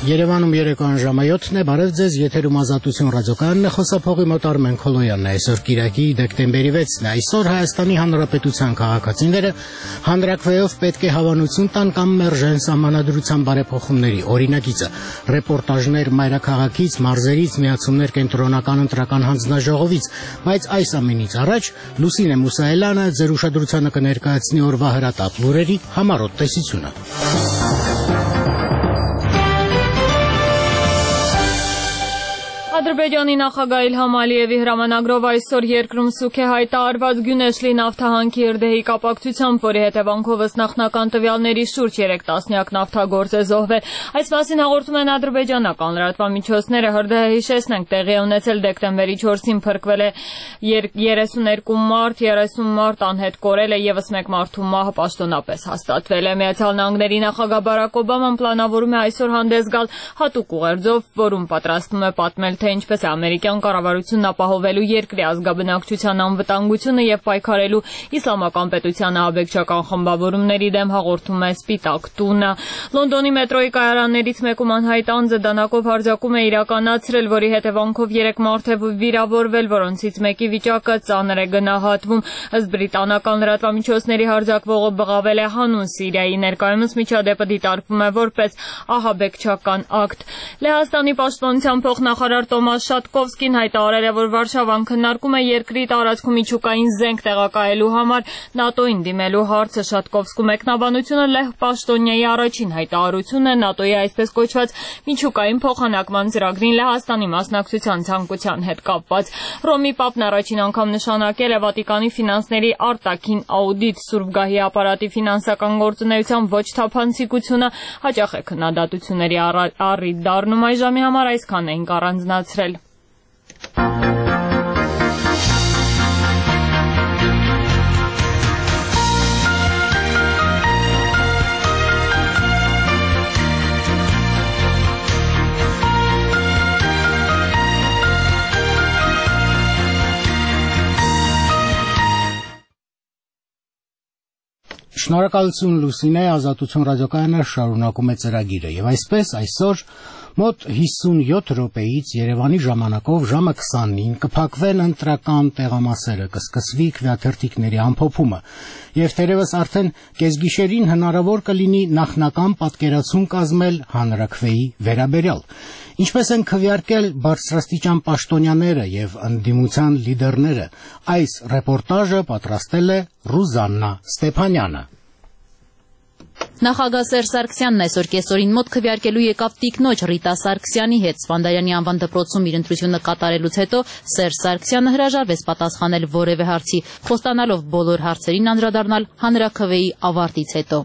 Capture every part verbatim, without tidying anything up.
Երևանում երեկոյան ժամը յոթն է, բարև ձեզ, եթերում Ազատություն ռադիոկայանն է, խոսափողի մոտ Արմեն Քոլոյանն է, այսօր կիրակի դեկտեմբերի վեցն է, այսօր Հայաստանի Հանրապետության քաղաքացիները հանրաքվեով պետք է հավանություն տան կամ մերժեն սահմանադրության բարեփոխումների օրինագիծը, ռեպորտաժներ մայրաքաղաքից, մարզերից, միացումներ կենտրոնական ընտրական հանձնաժողովից, բայց այս ամենից առաջ Լուսինե Մուսայելյանը ձեր ուշադրությանը կներկայացնի օրվա հրատապ լուրերի համառոտ տեսությունը։ Ադրբեջանի նախագահ Իլհամ Ալիևի հրամանագրով այսօր երկրում սուք է հայտարարված Գյունեշլի նավթահանքի հրդեհի կապակցությամբ, որի հետևանքով ըստ նախնական տվյալների շուրջ երեք տասնյակ նավթագործ է զոհվել։ Այս մասին հաղորդում են ադրբեջանական լրատվամիջոցները։ Հրդեհը, հիշեցնենք, տեղի է ունեցել դեկտեմբերի չորսին, փրկվել է երեսունյոթ մարդ, երեսուն մարդ անհետ կորել է, ևս մեկ մարդու մահը պաշտոնապես հաստատվել է։ Միացյալ Նահանգների նախագահ Բարակ Օբաման պլանավորում է այսօր հանդես գալ հատուկ ուղերձով, որում պատրաստվում է պատմել, թե ինչպես է ամերիկյան կառավարությունն ապահովելու երկրի ազգաբնակչության անվտանգությունը եւ պայքարելու իսլամական պետության ահաբեկչական խմբավորումների դեմ, հաղորդում է Սպիտակ տունը։ Լոնդոնի մետրոյի կայարաններից մեկում անհայտ անձը դանակով հարձակում է իրականացրել, որի հետևանքով երեք մարդ է վիրավորվել, որոնցից մեկի վիճակը ծանր է գնահատվում։ Ըստ բրիտանական լրատվամիջոցների հարձակվողը բղավել է հանուն Սիրիայի, ներկայումս միջադեպը դիտարկվում է որպես ահաբեկչական ակտ։ Լեհաստանի պաշտպանության փոխնախարար Տոմաս Շատկովսկին հայտարարել է, որ Վարշավան քննարկում է երկրի տարածքում միջուկային զենք տեղակայելու համար ՆԱՏՕ-ին դիմելու հարցը։ Շատկովսկու մեկնաբանությունը լեհ պաշտոնյայի առաջին հայտարարությունն է ՆԱՏՕ-ի այսպես կոչված միջուկային փոխանակման ծրագրին Լեհաստանի մասնակցության ցանկության հետ կապված։ Ռոմի Պապն առաջին անգամ նշանակել է Վատիկանի ֆինանսների արտաքին աուդիտ, Սուրբ Գահի ապարատի ֆինանսական գործունեության ոչ թափանցիկությունը հաճախ է քննադատությունների առիթ դառնում։ Այժմի համար այսքան էինք առանձնացրել։ Շնորհակալություն Լուսինե, Ազատություն ռադիոկայանը շարունակում է ծրագիրը եւ այսպես այսօր մոտ հիսունյոթ րոպեից Երևանի ժամանակով ժամը քսանին կփակվեն ընտրական տեղամասերը, կսկսվի քվեաթերթիկների ամփոփումը եւ թերևս արդեն կեսգիշերին հնարավոր կլինի նախնական պատկերացում կազմել հանրաքվեի վերաբերյալ։ Ինչպես են քվեարկել բարձրաստիճան պաշտոնյաները եւ ընդդիմության լիդերները, այս ռեպորտաժը պատրաստել է Ռուզաննա Ստեփանյանը։ Նախագահ Սերժ Սարգսյանն այսօր կեսօրին մոտ քվեարկելու եկավ տիկնոջ Ռիտա Սարգսյանի հետ։ Սպանդարյանի անվան դպրոցում իր ընտրությունը կատարելուց հետո Սերժ Սարգսյանը հրաժարվեց պատասխանել որևէ հարցի, խոստանալով բոլոր հարցերին անդրադառնալ հանրաքվեի ավարտից հետո։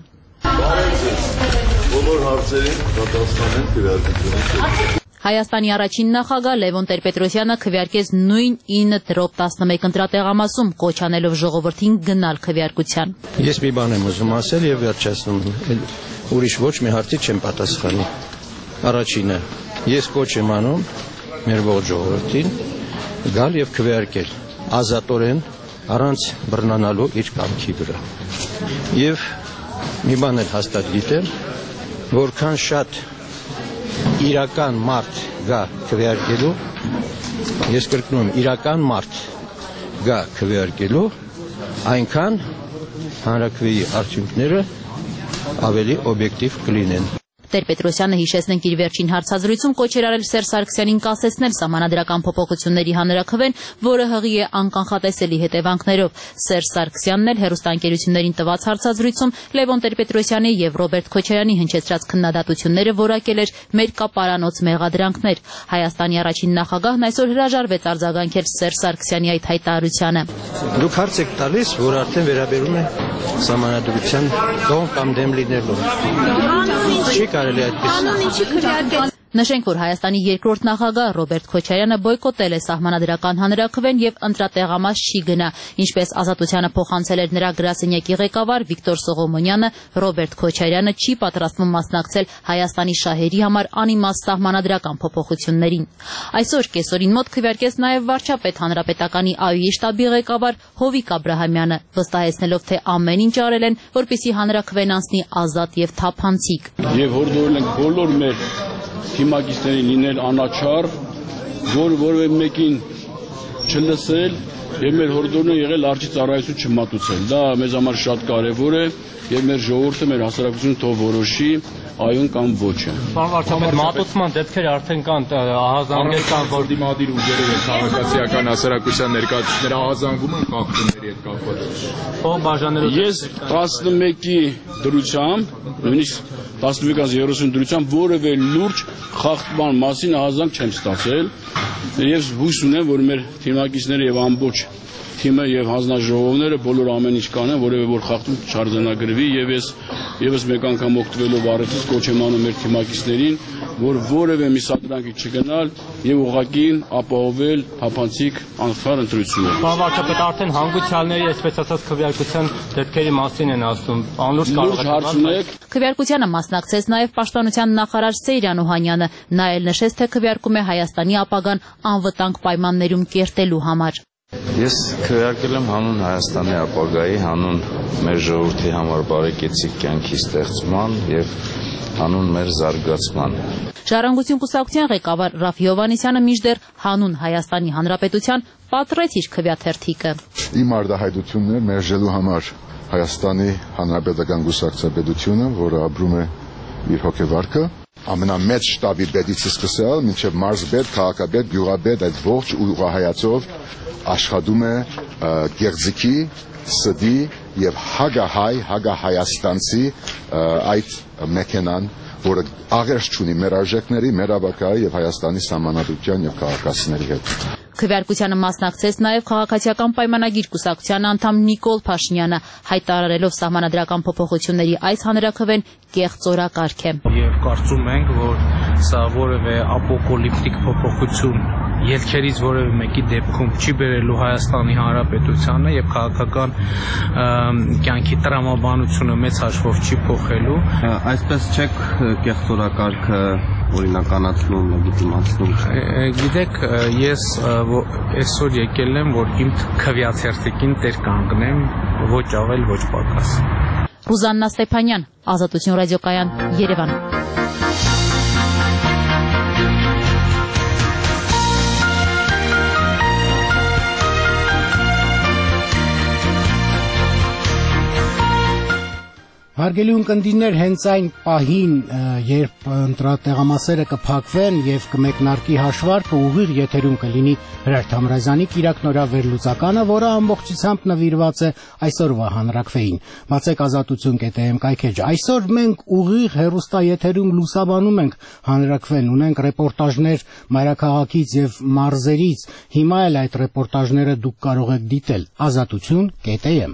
Բոլոր հարցերին պատասխանեն քվեարկությունից։ Հայաստանի առաջին նախագահ Լևոն Տեր-Պետրոսյանը քվեարկեց նույն ինը դրոպ տասնմեկ ընտրատեղամասում, կոչ անելով ժողովրդին գնալ քվեարկության։ Ես մի բան եմ ուզում ասել եւ վերջացնում, ուրիշ ոչ մի հարցի չեմ պատասխանի։ Առաջինը, ես կոչ եմ անում մեր ողջ ժողովրդին գալ եւ քվեարկել ազատորեն, առանց բռնանալու իր կամքի վրա։ Եվ մի բան էլ հաստատ գիտեմ, որքան շատ իրական մարդ գա քվեարկելու, ես կրկնում եմ, իրական մարդ գա քվեարկելու, այնքան հանրաքվեի արդյունքները ավելի օբյեկտիվ կլինեն։ Տեր-Պետրոսյանը, հիշեցնենք, իր վերջին հարցազրույցում կոչ էր արել Սերժ Սարգսյանին կասեցնել սահմանադրական փոփոխությունների հանրաքվեն, որը հղի է անկանխատեսելի հետևանքներով։ Սերժ Սարգսյանն էլ հեռուստաընկերություններին տված հարցազրույցում Լևոն Տեր-Պետրոսյանի եւ Ռոբերտ Քոչարյանի հնչեցրած քննադատությունները որակել էր մերկապարանոց մեղադրանքներ։ Հայաստանի առաջին նախագահն այսօր հրաժարվեց արձագանքել Սերժ Սարգսյանի այդ հայտարարությանը։ Դուք հարց եք տալիս, որ արդեն վերաբերում է սահմանադրության կողմ կամ դեմ լինելու։ Չի կարելի այդպես։ Նշենք, որ Հայաստանի երկրորդ նախագահ Ռոբերտ Քոչարյանը բոյկոտել է սահմանադրական հանրաքվեն եւ ընտրատեղամաս չի գնա, ինչպես Ազատությանը փոխանցել էր նրա գրասենյակի ղեկավար Վիկտոր Սողոմոնյանը, Ռոբերտ Քոչարյանը չի պատրաստվում մասնակցել Հայաստանի շահերի համար անիմաստ սահմանադրական փոփոխություններին։ Այսօր կեսօրին մոտ քվեարկեց նաեւ վարչապետ հանրապետականի ԱՅՈ-ի շտաբի ղեկավար Հովիկ Աբրահամյանը, վստահեցնելով, թե ամեն ինչ արել են, որպեսզի հանրաքվեն անցնի ազատ եւ թափանցիկ։ Եվ հորդորել ենք բոլոր մեր թիմակիցների լինել անաչառ, որ որևէ մեկին չլսել եւ մեր հորդորն է եղել արջի ծառայություն չմատուցել։ Դա մեզ համար շատ կարեւոր է եւ մեր ժողովուրդը, մեր հասարակությունը թող որոշի այուն կամ ոչը։ Պարոն վարչապետ, մատուցման դեպքեր արդեն կան, ահազանգեր կան, որ դիմադիր ուժերը եւ քաղաքացիական հասարակության ներկայացուցիչները ահազանգում են խախտումների հետ կապված։ Ո՞վ բաժանելու։ Ես տասնմեկի դրությամբ, նույնիսկ տասնմեկից երեսուն դրությամբ որևէ լուրջ խախտման մասին ահազանգ չեմ ստացել եւ հույս ունեմ, որ մեր թիմակիցները եւ ամբողջ թիմը եւ հանձնաժողովները բոլոր ամեն ինչ կանեն, որևէ որ խախտում չարձանագրվի եւ ես եւս մեկ անգամ օգտվելով առիթից կոչ եմ անում մեր թիմակիցներին, որ որևէ մի սադրանքի չգնալ եւ ուղղակի ապահովել փափանցիկ անխար ընտրությունը։ Պարոն վարչապետ, արդեն հանգուցյալների, այսպես ասած, քվեարկության դեպքերի մասին են ասում։ Անլուրջ կարող Քվեարկությանը մասնակցեց նաև Պաշտպանության նախարար Սեյրան Օհանյանը, նա էլ նշեց, թե քվեարկում է Հայաստանի ապագան անվտանգ պայմաններում կերտելու համար։ Ես քվեարկել եմ հանուն Հայաստանի ապագայի, հանուն մեր ժողովրդի համար բարեկեցիկ կյանքի ստեղծման եւ հանուն մեր զարգացման։ Ժառանգություն կուսակցության ղեկավար Ռաֆի Հովհաննիսյանը մինչդեռ հանուն Հայաստանի Հանրապետության պատռեց իր քվեաթերթիկը։ Իմ արդահայտությունն է մերժելու համար Հայաստանի Հանրապետական կուսակցությունը, որը ապրում է իր հոգեվարքը, ամենամեծ շտաբի պետից սկսել մինչև մարզպետ, քաղաքապետ, գյուղապետ, այդ ողջ ուղղահայացով աշխատում է գեղձիկի, սդի եւ հագահայ, հագահայաստանցի այդ մեքենան, որը աղերս չունի մեր արժեքների, մեր ապագայի եւ Հայաստանի սահմանադրության եւ քաղաքացիների հետ։ Քվեարկությանը մասնակցեց նաև քաղաքացիական պայմանագիր կուսակցության անդամ Նիկոլ Փաշինյանը, հայտարարելով սահմանադրական փոփոխությունների այս հանրաքվեն կեղծ օրակարգ է։ Եվ կարծում ենք, որ սա որևէ ապոկալիպտիկ փոփոխություն ելքերից որևէ մեկի դեպքում չի բերելու Հայաստանի Հանրապետությանը եւ քաղաքական կյանքի տրամաբանությունը մեծ հաշվով չի փոխելու։ Այսպես չեք կեղծ օրակարգը օրինականացնում, լեգիտիմացնում։ Գիտեք, ես այսօր եկել եմ, որ իմ քվեաթերթիկին տեր կանգնեմ, ոչ ավել, ոչ պակաս։ Ռուզաննա Ստեփանյան, Ազատություն ռադիոկայան, Երևան։ Հարգելի ունկնդիրներ, հենց այն պահին, երբ ընտրատեղամասերը կփակվեն եւ կմեկնարկի հաշվարկը, ուղիղ եթերում կլինի Հրարդ Համրազյանի կիրակնօրյա վերլուծականը, որը ամբողջությամբ նվիրված է այսօրվա հանրաքվեին։ Բացեք ազատություն կետ եմ կայքեջ։ Այսօր մենք ուղիղ հեռուստաեթերում լուսաբանում ենք հանրաքվեն, ունենք ռեպորտաժներ մայրաքաղաքից եւ մարզերից։ Հիմա էլ այդ ռեպորտաժները դուք կարող եք դիտել ազատություն կետ եմ։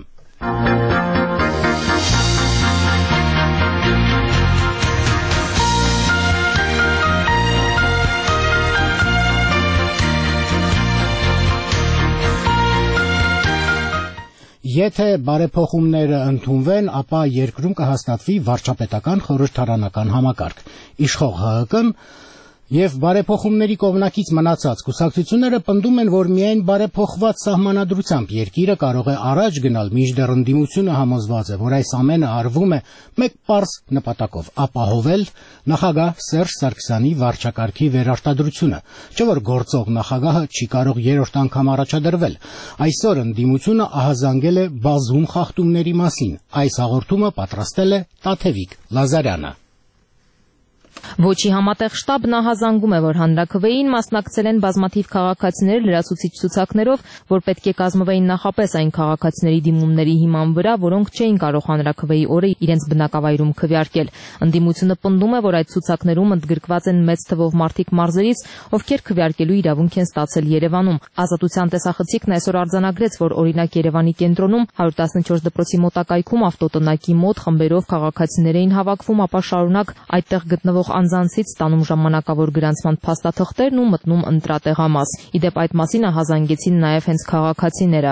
Եթե բարեփոխումները ընդունվեն, ապա երկրում կհաստատվի վարչապետական խորհրդարանական համակարգ։ Իշխող ՀՀԿ-ն եւ բարեփոխումների կողմնակից մնացած կուսակցությունները պնդում են, որ միայն բարեփոխված սահմանադրությամբ երկիրը կարող է առաջ գնալ, մինչդեռ ընդդիմությունը համոզված է, որ այս ամենը արվում է մեկ պարզ նպատակով՝ ապահովել նախագահ Սերժ Սարգսյանի վարչակարգի վերարտադրությունը, չէ՞ որ գործող նախագահը չի կարող երրորդ անգամ առաջադրվել։ Այսօր ընդդիմությունը ահազանգել է բազում խախտումների մասին։ Այս հաղորդումը պատրաստել է Տաթևիկ Լազարյանը։ Ոչի համատեղ շտաբն ահազանգում է, որ հանրաքվեին մասնակցել են բազմաթիվ քաղաքացիներ լրացուցիչ ցուցակներով, որ պետք է կազմվեին նախապես այն քաղաքացիների դիմումների հիման վրա, որոնք չէին կարող հանրաքվեի օրը իրենց բնակավայրում քվեարկել։ Ընդդիմությունը պնդում է, որ այդ ցուցակներում ընդգրկված են մեծ թվով մարդիկ մարզերից, ովքեր քվեարկելու իրավունք են ստացել Երևանում։ Ազատության տեսախցիկն այսօր արձանագրեց, որ օրինակ Երևանի կենտրոնում հարյուր տասնչորս դպրոցի մոտակայքում ավտոտնակի մոտ խմբերով քաղաքացիներ էին հավաքվում, ապա շարունակ այդտեղ գտնվող անձանցից ստանում ժամանակավոր գրանցման փաստաթղթերն ու մտնում ընտրատեղամաս։ Իդեպ այդ մասին ահազանգեցին նաև հենց քաղաքացիները։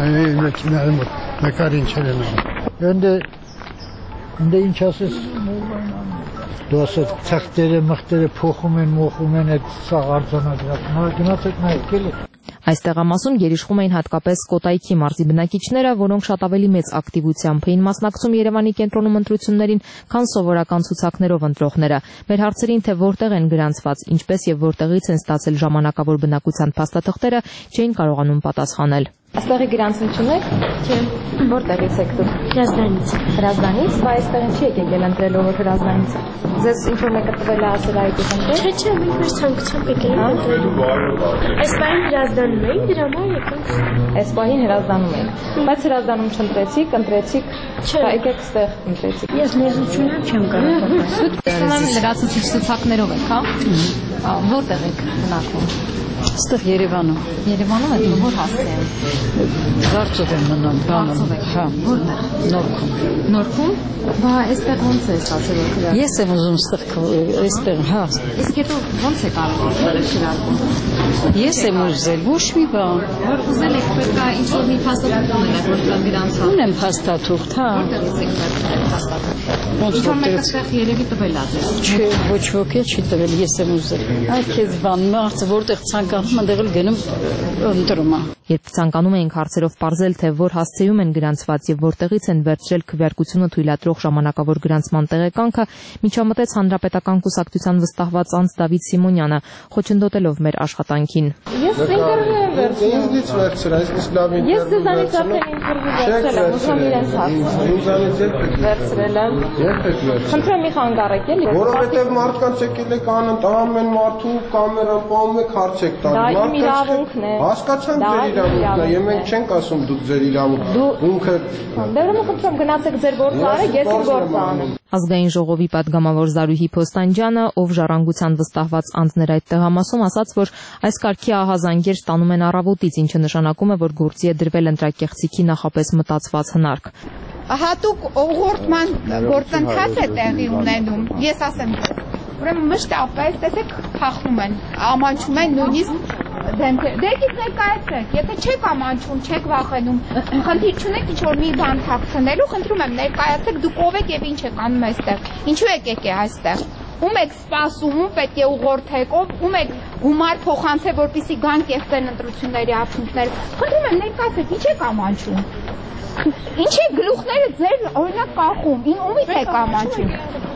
Դե ինչ ասես, դու ասես ցախտերը մխտերը փոխում են, մոխում են այդ սաղ արձանագրական, գնացեք նայեք էլի։ Այս տեղամասում գերիշխում էին հատկապես Կոտայքի մարզի բնակիչները, որոնք շատ ավելի մեծ ակտիվությամբ էին մասնակցում Երևանի կենտրոնում ընտրություններին, քան սովորական ցուցակներով ընտրողները։ Մեր հարցերին, թե որտեղ են գրանցված, ինչպես եւ որտեղից են ստացել ժամանակավոր բնակության փաստաթղթերը, չէին կարողանում պատասխանել։ Այստեղի գրանցություն եք։ Չէ։ Որտեղից եք դուք։ Հրազդանից։ Հրազդանից, բայց այստեղ չի եկել ընտրելու որ Հրազդանից։ Ձեզ ինչ-որ մեկը տվել է ասել այդպես ընտրել։ Չէ, չէ, մենք մեր ցանկությամբ եկել ենք ընտրելու։ Այս պահին Հրազդանում ենք, դրա համար եկանք։ Այս պահին Հրազդանում ենք։ Բայց Հրազդանում չընտրեցիք, ընտրեցիք, եկեք այստեղ ընտրեցիք։ Ես ներզությունով չեմ կարող պատասխանել։ Լրացուցիչ ցուցակներով եք, հա։ Որտեղ եք բնակվում։ Այստեղ Երևանում։ Երևանում եք, որ հասցե են։ Վարձով եմ մնում, բանում։ Հա, որտեղ։ Նորքում։ Նորքում։ Բա այստեղ ո՞նց է ստացել որ։ Ես եմ ուզում այստեղ այստեղ, հա։ Իսկ հետո ո՞նց է կարող շիրակում։ Ես եմ ուզել, ոչ մի բան։ Որ ուզել եք պետք է ինչ-որ մի փաստաթուղթ ունենաք, որ դա գրանցված։ Ունեմ փաստաթուղթ, հա։ Որտեղից եք վերցրել փաստաթուղթը։ Ոնց որ մեկը այստեղ երևի տվել է ձեզ։ Չէ, ոչ ոքի չի տվել, ես եմ ուզել։ Այ քեզ բան, մարդը որտեղ ցանկանում ընդեղ էլ գնում ընտրում է։ Երբ ցանկանում էինք հարցերով ողջել, թե որ հասցեում են գրանցված եւ որտեղից են վերցրել քվեարկությունը թույլատրող ժամանակավոր գրանցման տեղեկանքը, միջամտեց Հանրապետական կուսակցության վստահված անձ Դավիթ Սիմոնյանը, խոչընդոտելով մեր աշխատանքին։ Ես ինտերվյու եմ վերցրել։ Ինձնից վերցրել, այսպես լավ ինտերվյու։ Ես ձեզանից արդեն ինտերվյու վերցրել եմ, ուզում իրենց հարցնել։ Ինձանից երբեք վերցրել եմ։ Երբեք վերցրել։ Խնդրեմ մի խանգարեք էլի։ Որովհետև մարդկանց եկել եք անընդհան են մարդու կամերան պահում եք հարց եք տալու։ Դա իմ իրավունքն է։ Հասկացանք ձեր իրավունքն է, եւ մենք չենք ասում դուք ձեր իրավունքը։ Դեռ խնդրեմ գնացեք ձեր գործը արեք, ես իմ գործը անեմ։ Ազգային ժողովի պատգամավոր Զարուհի Փոստանջյանը, ով ժառանգության վստահված անձներ այդ տեղամասում, ասաց, որ այս կարգի ահազանգեր ստանում են առավոտից, ինչը նշանակում է, որ գործի է դրվել ընտրակեղծիքի նախապես մտածված հնարք։ Հատուկ ուղղորդման գործընթաց է տեղի ունենում։ Ես ասեմ, ուրեմն մշտապես տեսեք փախնում են, ամանչում են նույնիսկ դեմքեր։ Դե գիծ ներկայացրեք, եթե չեք ամանչում, չեք վախենում, խնդիր չունեք ինչ-որ մի բան թաքցնելու, խնդրում եմ ներկայացրեք, դուք ով եք եւ ինչ եք անում այստեղ։ Ինչու եք եկել այստեղ։ Ում եք սպասում, ում պետք է ուղղորդեք, ում եք գումար փոխանցել, որպեսզի գան կեղծեն ընտրությունների արդյունքները։ Խնդրում եմ ներկայացրեք, ինչ եք ամանչում։ Ինչ է գլուխները ձեր օրինակ կախում, ումից եք ամանչում։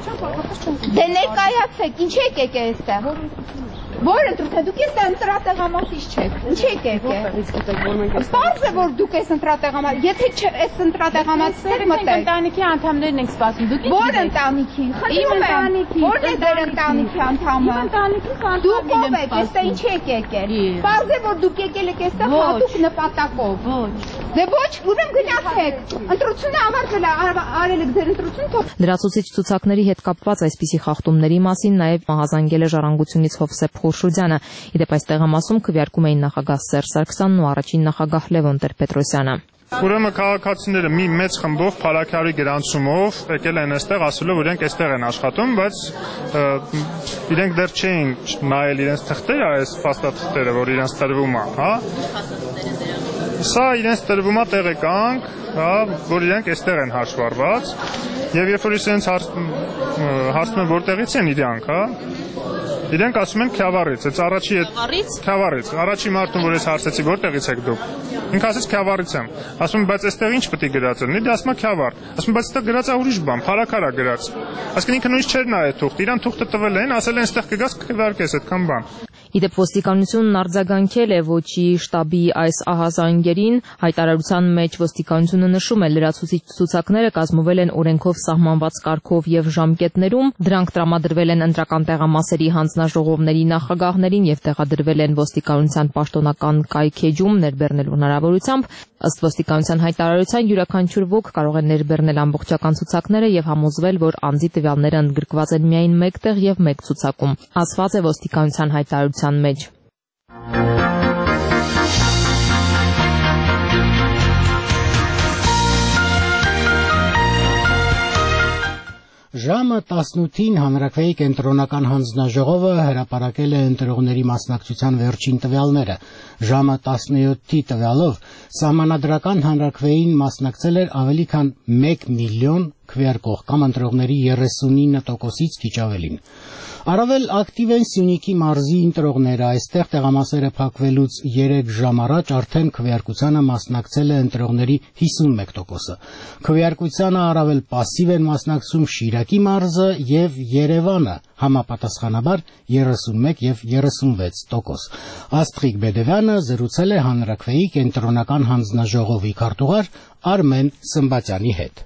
Դե ներկայացեք, ինչ եք եկել այստեղ։ Որ ընտրութ դուք ես ընտրատեղամասից չեք։ Ինչ եք եկել։ Պարզ է որ դուք ես ընտրատեղամաս, եթե այս ընտրատեղամասից մտեք։ Ընտանիքի անդամներն եք սպասում։ Դուք որ ընտանիքի։ Խնդրում եմ, որն է դեր ընտանիքի անդամը։ Դուք ով եք, այստեղ ինչ եք եկել։ Պարզ է որ դուք եկել եք այստեղ հատուկ նպատակով։ Ոչ։ Դե ոչ, ուրեմն գնացեք։ Ընտրությունը ավարտվել է, արել եք ձեր ընտրությունը։ Լրացուցիչ ցուցակների հետ կապված այսպիսի խախտումների մասին նաև մահազանգել է Ժառանգությունից Հովսեփ Խորշուդյանը։ Իդեպ այս տեղամասում քվեարկում էին նախագահ Սերժ Սարգսյանն ու առաջին նախագահ Լևոն Տեր-Պետրոսյանը։ Ուրեմն քաղաքացիները մի մեծ խմբով փառաքարի գրանցումով եկել են այստեղ ասելով որ իրենք այստեղ են աշխատում, բայց իրենք դեռ չէին նայել իրենց թղթերը, այս փաստաթղթերը, որ իրենց տրվում է, հա։ Սա իրենց տրվում է տեղեկանք, հա, որ իրենք այստեղ են հաշվառված, եւ երբ որ իրենց հարցնում են որտեղից են իրանք, հա, իրենք ասում են Քյավառից, այս առաջի Քյավառից, առաջի մարդուն որ ես հարցեցի որտեղից եք դուք, ինքը ասեց Քյավառից եմ, ասում եմ բայց այստեղ ինչ պետք է գրած լինի, դա ասում է Քյավառ, ասում եմ բայց այստեղ գրած է ուրիշ բան, փառաքար է գրած, այսինքն ինքը նույնիսկ չէր նայել թուղթը, իրան թուղթը տվել են, ասել են այստեղ կգաս կքվեարկես այդքան բան։ Իդեպ ոստիկանությունն արձագանքել է ոչի շտաբի այս ահազանգերին, հայտարարության մեջ ոստիկանությունը նշում է լրացուցիչ ցուցակները կազմվել են օրենքով սահմանված կարգով եւ ժամկետներում, դրանք տրամադրվել են ընտրական տեղամասերի հանձնաժողովների նախագահներին եւ տեղադրվել են ոստիկանության պաշտոնական կայքեջում ներբեռնելու հնարավորությամբ, ըստ ոստիկանության հայտարարության յուրաքանչյուր ոք կարող է ներբեռնել ամբողջական ցուցակները եւ համոզվել, որ անձի տվյալները ընդգրկված են միայն մեկ տեղ եւ մեկ ցուցակում, ասված է ոստիկանության հայտարարության մեջ։ Ժամը տասնութին Հանրաքվեի կենտրոնական հանձնաժողովը հրապարակել է ընտրողների մասնակցության վերջին տվյալները։ Ժամը տասնյոթի տվյալով սահմանադրական հանրաքվեին մասնակցել էր ավելի քան մեկ միլիոն քվեարկող կամ ընտրողների երեսունինը տոկոսից քիչ ավելին։ Առավել ակտիվ են Սյունիքի մարզի ընտրողները, այստեղ տեղամասերը փակվելուց երեք ժամ առաջ արդեն քվեարկությանը մասնակցել է ընտրողների հիսունմեկ տոկոսը։ Քվեարկությանը առավել պասիվ են մասնակցում Շիրակի մարզը եւ Երևանը, համապատասխանաբար երեսունմեկ եւ երեսունվեց տոկոս։ Աստղիկ Բեդևյանը զրուցել է հանրաքվեի կենտրոնական հանձնաժողովի քարտուղար Արմեն Սմբատյանի հետ։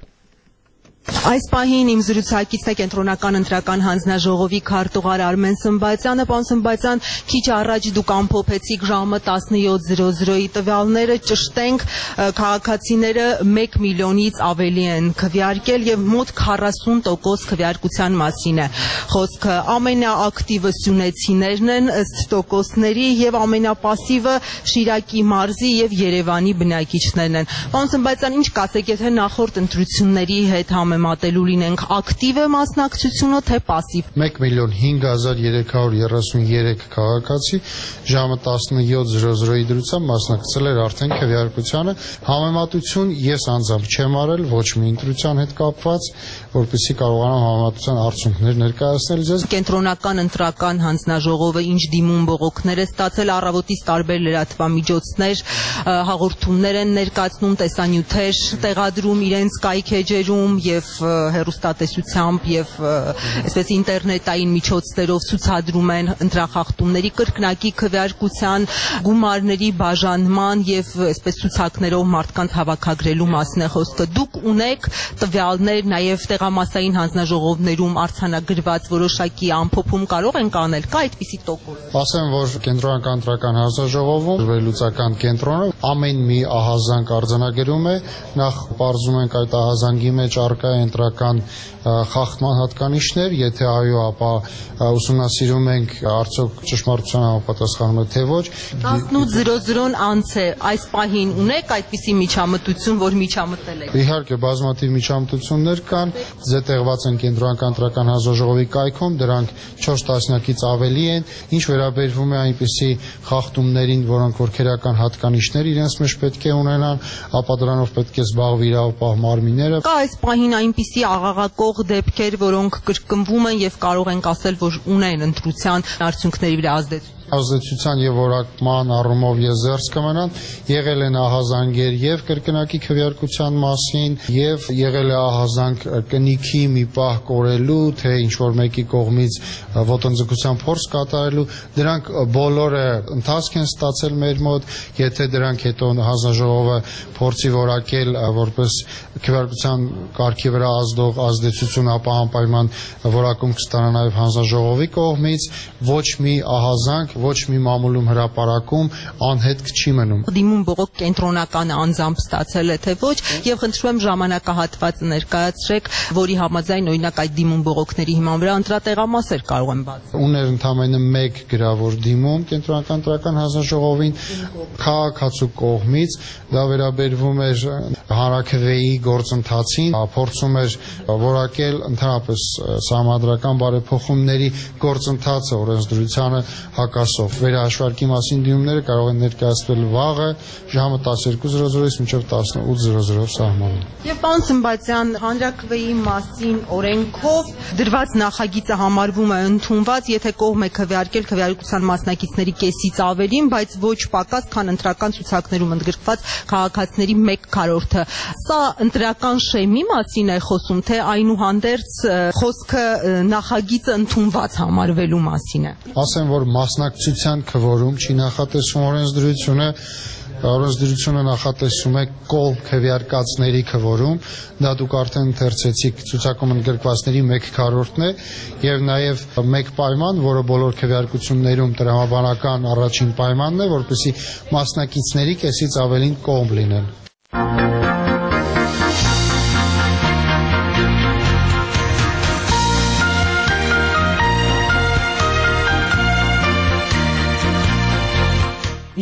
Այս պահին իմ զրուցակիցն է կենտրոնական ընտրական հանձնաժողովի քարտուղար Արմեն Սմբատյանը։ Պարոն Սմբատյան, քիչ առաջ դուք ամփոփեցիք ժամը տասնյոթ զրո զրոյի տվյալները, ճշտենք քաղաքացիները մեկ միլիոնից ավելի են քվեարկել եւ մոտ քառասուն տոկոս քվեարկության մասին է խոսքը։ Ամենաակտիվը սյունեցիներն են ըստ տոկոսների եւ ամենապասիվը Շիրակի մարզի եւ Երևանի բնակիչներն են։ Պարոն Սմբատյան, ինչ կասեք, եթե նախորդ ընտրությունների հետ համեմատելու լինենք, ակտիվ է մասնակցությունը, թե պասիվ։ մեկ միլիոն հինգ հազար երեք հարյուր երեսուներեք քաղաքացի ժամը տասնյոթ զրո զրոյի դրությամբ մասնակցել էր արդեն քվեարկությանը։ Համեմատություն ես անձամբ չեմ արել ոչ մի ընտրության հետ կապված, որպեսզի կարողանամ համեմատության արդյունքներ ներկայացնել ձեզ։ Կենտրոնական ընտրական հանձնաժողովը ինչ դիմում բողոքներ է ստացել, առավոտից տարբեր լրատվամիջոցներ հաղորդումներ են ներկայացնում, տեսանյութեր տեղադրում իրենց կայքեջերում եւ հեռուստատեսությամբ եւ այսպես ինտերնետային միջոցներով ցուցադրում են ընտրախախտումների կրկնակի քվեարկության, գումարների բաժանման եւ այսպես ցուցակներով մարդկանց հավաքագրելու մասին է խոսքը։ Դուք ունեք տվյալներ նաեւ տեղամասային հանձնաժողովներում արձանագրված որոշակի ամփոփում կարող ենք անել, կա այդպիսի տոկոս։ Ասեմ, որ կենտրոնական ընտրական հանձնաժողովում վերլուծական կենտրոնը ամեն մի ահազանգ արձանագրում է, նախ բարձում ենք այդ ահազանգի մեջ առկա է ընտրական խախտման հատկանիշներ, եթե այո, ապա ուսումնասիրում ենք արդյոք ճշմարտության համապատասխանում է թե ոչ։ տասնութ զրո զրոն անց է, այս պահին ունեք այդպիսի միջամտություն, որ միջամտել եք։ Իհարկե, բազմաթիվ միջամտություններ կան, զետեղված են կենտրոնական ընտրական հանձնաժողովի կայքում, դրանք չորս տասնյակից ավելի են, ինչ վերաբերվում է այնպիսի խախտումներին, որոնք որ քերական հատկանիշներ իրենց մեջ պետք է ունենան, ապա դրանով պետք է զբաղվի իրավապահ մարմինները։ Կա այս պահին այնպիսի աղաղակող դեպքեր, որոնք կրկնվում են եւ կարող ենք ասել, որ ունեն ընտրության արդյունքների վրա ազդեցություն։ Ազդեցության եւ որակման առումով ես զերծ կմնամ, եղել են ահազանգեր եւ կրկնակի քվեարկության մասին եւ եղել է ահազանգ կնիքի մի պահ կորելու, թե ինչ որ մեկի կողմից ոտնձգության փորձ կատարելու, դրանք բոլորը ընթացք են ստացել մեր մոտ, եթե դրանք հետո հանձնաժողովը փորձի որակել որպես քվեարկության կարգի վրա ազդող ազդեցություն, ապա անպայման որակում կստանա նաեւ հանձնաժողովի կողմից, ոչ մի ահազանգ ոչ մի մամուլում հրապարակում անհետք չի մնում։ Դիմում բողոք կենտրոնական անձամբ ստացել է թե ոչ եւ խնդրում եմ ժամանակահատվածը ներկայացրեք, որի համաձայն օրինակ այդ դիմում բողոքների հիման վրա ընտրատեղամասեր կարող են բացել։ Ուներ ընդամենը մեկ գրավոր դիմում կենտրոնական ընտրական հանձնաժողովին քաղաքացու կողմից, դա վերաբերվում էր հանրաքվեի գործընթացին, փորձում էր որակել ընդհանրապես սահմանադրական բարեփոխումների գործընթացը օրենսդրությանը հակասող վերահաշվարկի մասին դիմումները կարող են ներկայացվել վաղը ժամը տասնյոթ զրո զրոից մինչև տասնութ զրո զրո սահմանում։ Եվ պարոն Սմբատյան, հանրաքվեի մասին օրենքով դրված նախագիծը համարվում է ընդունված, եթե կողմ է քվեարկել քվեարկության մասնակիցների կեսից ավելին, բայց ոչ պակաս, քան ընտրական ցուցակներում ընդգրկված քաղաքացիների մեկ քառորդը։ Սա ընտրական շեմի մասին է խոսում, թե այնուհանդերձ խոսքը նախագիծը ընդունված համարվելու մասին է։ Ասեմ, որ մասնակցության քվորում չի նախատեսվում օրենսդրությունը, օրենսդրությունը նախատեսում է կողմ քվեարկածների քվորում, դա դուք արդեն ընթերցեցիք, ցուցակում ընդգրկվածների մեկ քառորդն է եւ նաեւ մեկ պայման, որը բոլոր քվեարկություններում տրամաբանական առաջին պայմանն է, որպեսզի մասնակիցների կեսից ավելին կողմ լինեն։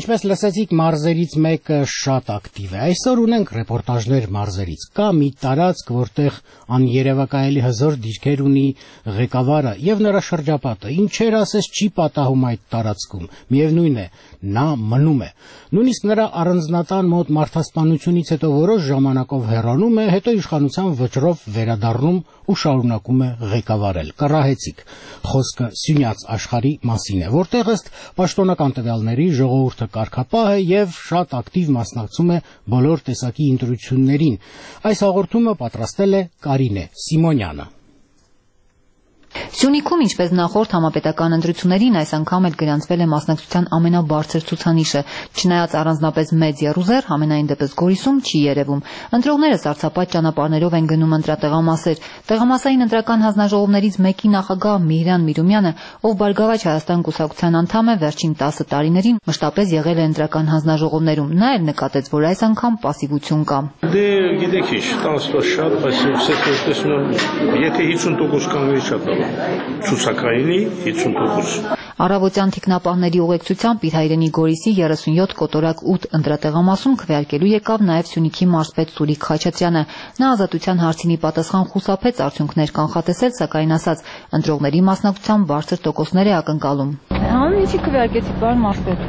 ինչպես լսեցիք, մարզերից մեկը շատ ակտիվ է։ Այսօր ունենք ռեպորտաժներ մարզերից։ Կա մի տարածք, որտեղ աներևակայելի հզոր դիրքեր ունի ղեկավարը եւ նրա շրջապատը։ Ինչեր ասես չի պատահում այդ տարածքում։ Միևնույն է, նա մնում է։ Նույնիսկ նրա առանձնատան մոտ մարդասպանությունից հետո որոշ ժամանակով հեռանում է, հետո իշխանության վճռով վերադառնում ու շարունակում է ղեկավարել։ Կռահեցիք։ Խոսքը Սյունյաց աշխարհի մասին է, որտեղ ըստ պաշտոնական տվյալների ժողովուրդը կարգապահ է եւ շատ ակտիվ մասնակցում է բոլոր տեսակի ընտրություններին։ Այս հաղորդումը պատրաստել է Կարինե Սիմոնյանը։ Սյունիքում, ինչպես նախորդ համապետական ընտրություններին, այս անգամ էլ գրանցվել է մասնակցության ամենաբարձր ցուցանիշը, չնայած առանձնապես մեծ եռուզեռ, համենայն դեպս Գորիսում չի երևում։ Ընտրողները սառցապատ ճանապարհներով են գնում ընտրատեղամասեր։ Տեղամասային ընտրական հանձնաժողովներից մեկի նախագահ Միհրան Միրումյանը, ով Բարգավաճ Հայաստան կուսակցության անդամ է, վերջին տասը տարիներին մշտապես եղել է ընտրական հանձնաժողովներում։ Նա էլ նկատեց, որ այս անգամ պասիվություն կա։ Դե գիտեք ինչ, տասը շատ, բայց ես տեսնում եմ, եթե հիսուն տոկոս կանվի շատ լավ։ Ցուցակայինի հիսուն տոկոս։ Առավոտյան թիկնապահների ուղեկցությամբ իր հայրենի Գորիսի երեսունյոթ կոտորակ ութ ընտրատեղամասում քվեարկելու եկավ նաև Սյունիքի մարզպետ Սուրիկ Խաչատրյանը։ Նա ազատության հարցինի պատասխան խուսափեց արդյունքներ կանխատեսել, սակայն ասաց, ընտրողների մասնակցության բարձր տոկոսներ է ակնկալում։ Հանուն ինչի քվեարկեցի, պարոն մարզպետ։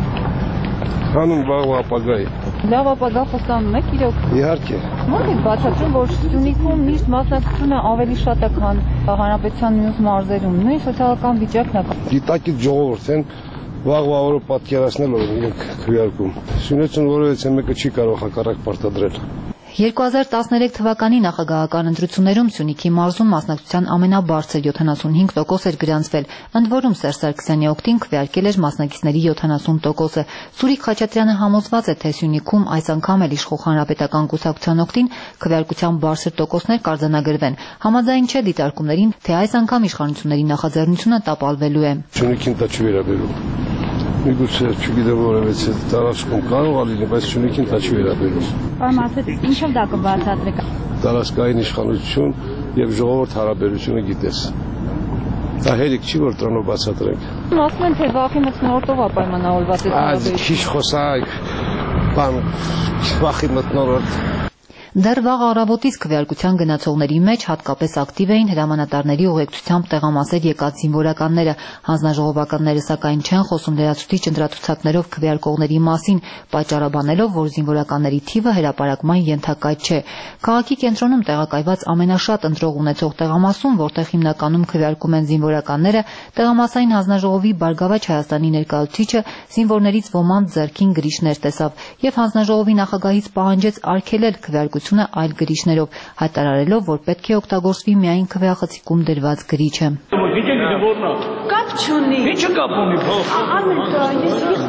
Հանուն վաղ ապագայի։ Լավ ապագա խոսանում եք իրոք։ Իհարկե։ Ո՞ր եք բացատրում, որ Սյունիքում միշտ մասնակցությունը ավելի շատ է, քան հանրապետության մյուս մարզերում։ Նույն սոցիալական վիճակն է։ Գիտակից ժողովուրդ են վաղվա օրը պատկերացնել, որ մենք քվեարկում։ Սյունիցն որևէ մեկը չի կարող հակառակ պարտադրել։ երկու հազար տասներեք թվականի նախագահական ընտրություններում Սյունիքի մարզում մասնակցության ամենաբարձր յոթանասունհինգ տոկոս էր գրանցվել, ընդ որում Սերժ Սարգսյանի օգտին քվեարկել էր մասնակիցների յոթանասուն տոկոսը։ Սուրիկ Խաչատրյանը համոզված է, թե Սյունիքում այս անգամ էլ իշխող հանրապետական կուսակցության օգտին քվեարկության բարձր տոկոսներ կարձանագրվեն։ Համաձայն չէ դիտարկումներին, թե այս անգամ իշխանությունների նախաձեռնությունը տապալվելու է։ Սյունիքին դա չի վերաբերում։ Միգուցե չգիտեմ որևէ տարածքում կարող է լինել, բայց Սյունիքին դա չի վերաբերում։ Պարոն մարզպետ, ինչով դա կբացատրեք։ Տարածքային իշխանություն եւ ժողովուրդ հարաբերությունը գիտես։ Դա հերիք չի, որ դրանով բացատրենք։ Ասում են, թե վախի մթնոլորտով է պայմանավորված այդ հարաբերությունը։ Քիչ խոսայք, բան, վախի մթնոլորտ։ Դեռ վաղ առավոտից քվեարկության գնացողների մեջ հատկապես ակտիվ էին հրամանատարների ուղեկցությամբ տեղամասեր եկած զինվորականները։ Հանձնաժողովականները սակայն չեն խոսում լրացուցիչ ընտրացուցակներով քվեարկողների մասին, պատճառաբանելով, որ զինվորականների թիվը հրապարակման ենթակա չէ։ Քաղաքի կենտրոնում տեղակայված ամենաշատ ընտրող ունեցող տեղամասում, որտեղ հիմնականում քվեարկում են զինվորականները, տեղամասային հանձնաժողովի Բարգավաճ Հայաստանի ներկայացուցիչը զինվորներից ոմանց ձեռքին գրիչներ տեսավ եւ հանձնաժողովի նախագահից պահանջեց արգելել քվեարկությունը այլ գրիչներով, հայտարարելով, որ պետք է օգտագործվի միայն քվեախցիկում դրված գրիչը։ Գիտեք դե որն է։ Կապ չունի։ Ինչը կապ ունի, փող։ Անմեկ ես իսկ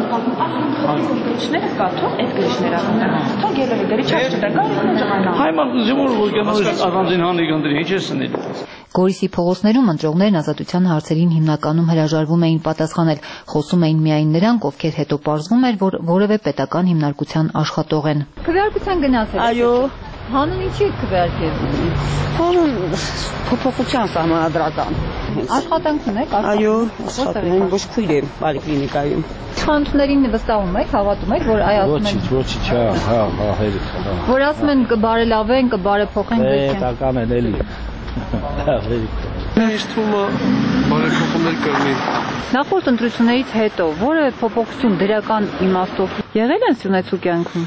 կապ գրիչները կաթող, այդ գրիչները ասում։ Թող ելևի գրիչ չտա, գալու։ Հայմա զինվոր որ կնոջ առանձին հանի գնդրի, ինչ է սնել։ Գորիսի փողոցներում ընտրողներն ազատության հարցերին հիմնականում հրաժարվում էին պատասխանել, խոսում էին միայն նրանք, ովքեր հետո պարզվում էր, որ որևէ պետական հիմնարկության աշխատող են։ Քվեարկության գնացել։ Այո։ Հանուն ինչի քվեարկել։ Հանուն փոփոխության սահմանադրական։ Աշխատանք ունեք։ Այո, աշխատանք ոչ քույր եմ պոլիկլինիկայում։ Իշխանություններին վստահում եք, հավատում եք, որ այ ասում են։ Ոչինչ, ոչինչ, հա, հա, հա, հերիք, հա։ Որ ասում են կբարելավեն, կբարեփոխեն դեպքեն։ Է, տական են էլի։ Ինչ թվում է բարեփոխումներ կրնի։ Նախորդ ընտրություններից հետո որևէ փոփոխություն դրական իմաստով եղել են Սյունեցու կյանքում։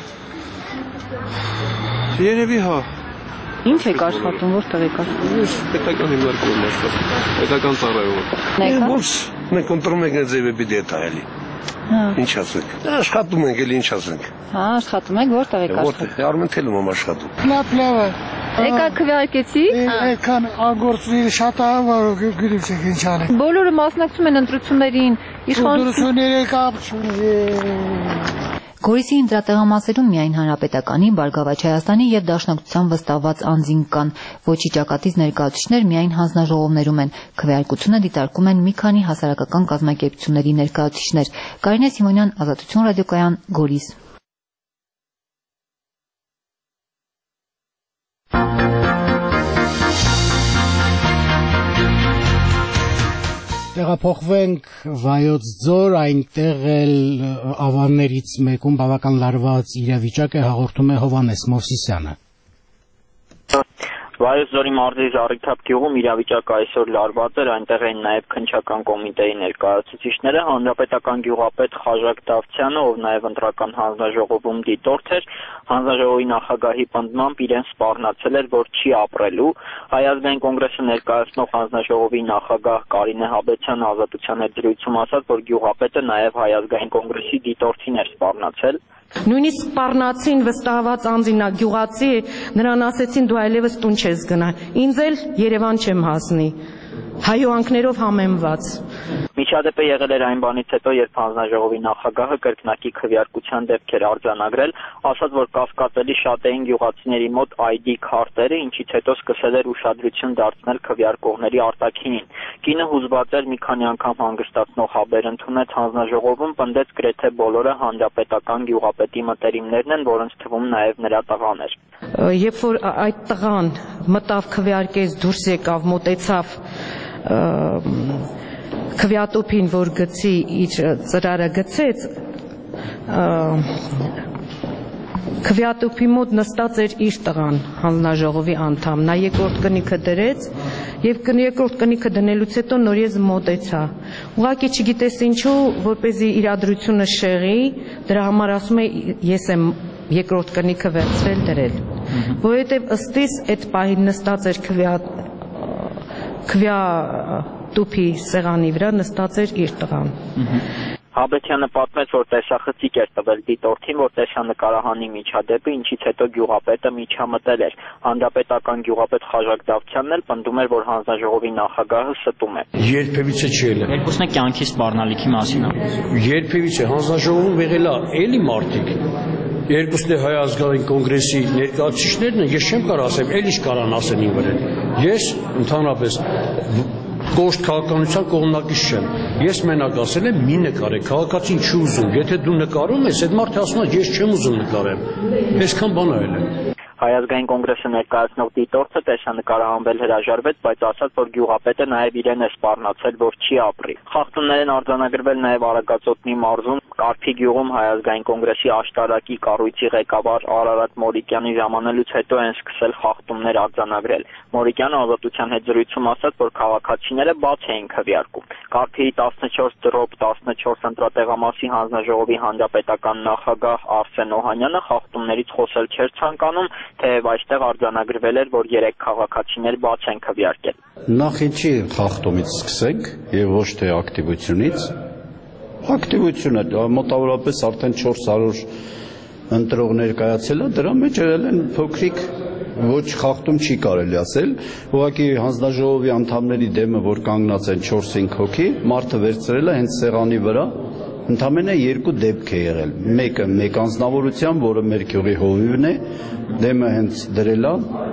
Երևի հա։ Ինչ եք աշխատում, որտեղ եք աշխատում։ Ես պետական հիմնարկում եմ աշխատում, պետական ծառայում։ Ո՞ց մենք ընտրում ենք ձևը բիդետա էլի։ Ինչ ասենք։ Աշխատում ենք էլի ինչ ասենք։ Հա, աշխատում եք, որտեղ եք աշխատում։ Որտեղ Արմենտելում եմ աշխատում։ Լավ, լավ է։ Եկա քվեարկեցի։ Եկան ագործների շատ ահավոր գրիչ եք ինչ անեք։ Բոլորը մասնակցում են ընտրություններին, իշխանությունները կապ չունի։ Գորիսի ընտրատեղամասերում միայն հանրապետականի, Բարգավաճ Հայաստանի եւ Դաշնակցության վստահված անձինք կան։ Ոչի ճակատից ներկայացուցիչներ միայն հանձնաժողովներում են։ Քվեարկությունը դիտարկում են մի քանի հասարակական կազմակերպությունների ներկայացուցիչներ։ Կարինե Սիմոնյան, Ազատություն ռադիոկայան, Գորիս։ Տեղափոխվենք Վայոց ձոր, այնտեղ էլ ավաններից մեկում բավական լարված իրավիճակ է, հաղորդում է Հովհաննես Մովսիսյանը։ Վայոց ձորի մարզի Զառիթափ գյուղում իրավիճակը այսօր լարված էր, այնտեղ էին նաև քննչական կոմիտեի ներկայացուցիչները, հանրապետական գյուղապետ Խաժակ Դավթյանը, ով նաև ընտրական հանձնաժողովում դիտորդ էր, հանձնաժողովի նախագահի պնդմամբ իրեն սպառնացել էր, որ չի ապրելու, Հայ ազգային կոնգրեսը ներկայացնող հանձնաժողովի նախագահ Կարինե Հաբեցյանը Ազատության հետ զրույցում ասաց, որ գյուղապետը նաև Հայ ազգային կոնգրեսի դիտորդին էր սպառնացել։ Նույնիսկ սպառնացին վստահված անձինա գյուղացի, նրան ասեցին դու այլևս տուն չես գնա, ինձ էլ Երևան չեմ հասնի, հայոյանքներով համեմված։ Միջադեպը եղել էր այն բանից հետո, երբ հանձնաժողովի նախագահը կրկնակի քվեարկության դեպքեր արձանագրել, ասաց, որ կասկածելի շատ էին գյուղացիների մոտ այ դի քարտերը, ինչից հետո սկսել էր ուշադրություն դարձնել քվեարկողների արտաքինին։ Կինը հուզված էր մի քանի անգամ հանգստացնող հաբեր ընդունեց հանձնաժողովում, պնդեց գրեթե բոլորը հանրապետական գյուղապետի մտերիմներն են, որոնց թվում նաև նրա տղան էր։ Երբ որ այդ տղան մտավ քվեարկեց, դուրս եկավ, մոտեցավ քվեատոփին, որ գցի իր ծրարը գցեց, քվեատոփի մոտ նստած էր իր տղան, հանձնաժողովի անդամ, նա երկրորդ կնիքը դրեց եւ երկրորդ կնիքը դնելուց հետո նորից մոտեցա։ Ուղղակի չգիտես ինչու, որպեսզի իրադրությունը շեղի, դրա համար ասում է ես եմ երկրորդ կնիքը վերցրել դրել, որովհետեւ ըստիս այդ պահին նստած էր քվեա քվեա տուփի սեղանի վրա նստած էր իր տղան։ Հաբեցյանը պատմեց, որ տեսախցիկ էր տվել դիտորդին, որ տեսանկարահանի միջադեպը, ինչից հետո գյուղապետը միջամտել էր։ Հանրապետական գյուղապետ Խաժակ Դավթյանն էլ պնդում էր, որ հանձնաժողովի նախագահը ստում է։ Երբևիցե չի ելել։ Երկուսն է կյանքի սպառնալիքի մասին։ Երբևիցե հանձնաժողովում եղել է էլի մարդիկ։ Երկուսն է Հայ ազգային կոնգրեսի ներկայացուցիչներն են, ես չեմ կարող ասեմ, էլ ինչ կարան ասեն ինձ վրա։ Ես ընդհանրապես կոշտ քաղաքականության կողմնակից չեմ։ Ես մենակ ասել եմ մի նկարեք, քաղաքացին չի ուզում։ Եթե դու նկարում ես, այդ մարդը ասում է ես չեմ ուզում նկարեմ։ Այսքան բան այլ է։ Հայ ազգային կոնգրեսը ներկայացնող դիտորդը տեսանկարահանվել հրաժարվեց, բայց ասաց, որ գյուղապետը նաև իրեն է սպառնացել, որ չի ապրի։ Խախտումներ են արձանագրվել նաև Արագածոտնի մարզում, Կարփի գյուղում Հայ ազգային կոնգրեսի աշտարակի կառույցի ղեկավար Արարատ Մորիկյանի ժամանելուց հետո են սկսել խախտումներ արձանագրել։ Մորիկյանը Ազատության հետ զրույցում ասաց, որ քաղաքացիները բաց էին քվեարկում։ Կարփիի տասնչորս դրոպ տասնչորս ընտրատեղամասի հանձնաժողովի հանրապետական նախագահ Արսեն Օհանյանը խախտումներից խոսել չէր ցանկանում, թեև այստեղ արձանագրվել էր, որ երեք քաղաքացիներ բաց են քվեարկել։ Նախ ինչի խախտումից սկսենք եւ ոչ թե ակտիվությունից։ Ակտիվությունը մոտավորապես արդեն չորս հարյուր ընտրող ներկայացել է, դրա մեջ եղել են փոքրիկ ոչ խախտում չի կարելի ասել, ուղղակի հանձնաժողովի անդամների դեմը, որ կանգնած են չորս-հինգ հոգի, մարդը վերցրել է հենց սեղանի վրա, ընդամենը երկու դեպք է եղել։ Մեկը մեկ անձնավորությամբ, որը մեր գյուղի հովիվն է, դեմը հենց դրել է,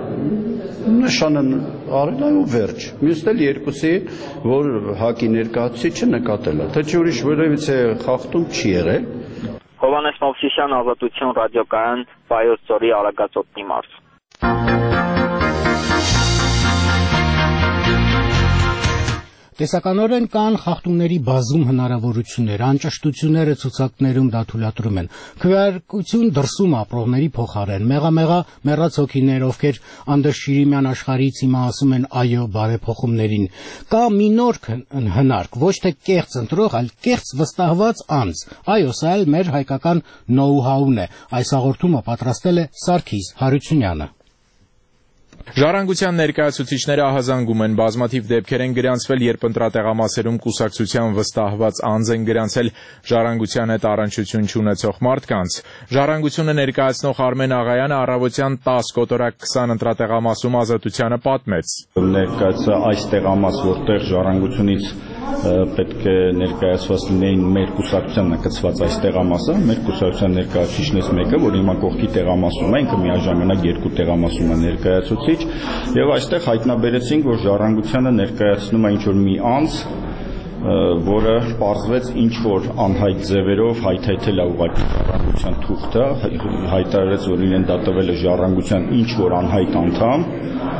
նշանը արել է ու վերջ։ Մյուսն էլ երկուսի, որ ՀԱԿ-ի ներկայացուցիչը նկատել է, թե չի ուրիշ որևիցե խախտում չի եղել։ Հովհաննես Մովսիսյան, Ազատություն ռադիոկայան, Վայոց ձորի Արագածոտնի մարզ։ Տեսականորեն կան խախտումների բազում հնարավորություններ, անճշտությունները ցուցակներում դա թույլատրում են։ Քվեարկություն դրսում ապրողների փոխարեն մեղամեղա մեռած հոգիներ, ովքեր Անդրեաս Շիրիմյան աշխարհից հիմա ասում են այո բարեփոխումներին։ Կա մի նոր հնարք, ոչ թե կեղծ ընտրող, այլ կեղծ վստահված անձ։ Այո, սա էլ մեր հայկական նոու-հաուն է։ Այս հաղորդումը պատրաստել է Սարգիս Հարությունյանը։ Ժառանգության ներկայացուցիչները ահազանգում են, բազմաթիվ դեպքեր են գրանցվել, երբ ընտրատեղամասերում կուսակցության վստահված անձ են գրանցել ժառանգության հետ առնչություն չունեցող մարդկանց։ Ժառանգությունը ներկայացնող Արմեն Աղայանը առավոտյան տաս կոտորակ քսան ընտրատեղամասում Ազատությանը պատմեց։ Ներկայացա այս տեղամաս, որտեղ ժառանգությունից պետք է ներկայացված լինեին մեր կուսակցության նկատված այս տեղամասը, մեր կուսակցության ներկայացուցիչներից մեկը, որ հիմա կողքի տեղամասում է, ինքը միաժամանակ երկու տեղամասում է ներկայացուցիչ, եւ այստեղ հայտնաբերեցինք, որ ժառանգությանը ներկայացնում է ինչ-որ մի անձ, որը պարզվեց ինչ-որ անհայտ ձևերով հայթայթել է ուղղակի ժառանգության թուղթը, հայտարարեց, որ իրեն դա տվել է ժառանգության ինչ-որ անհայտ անդամ,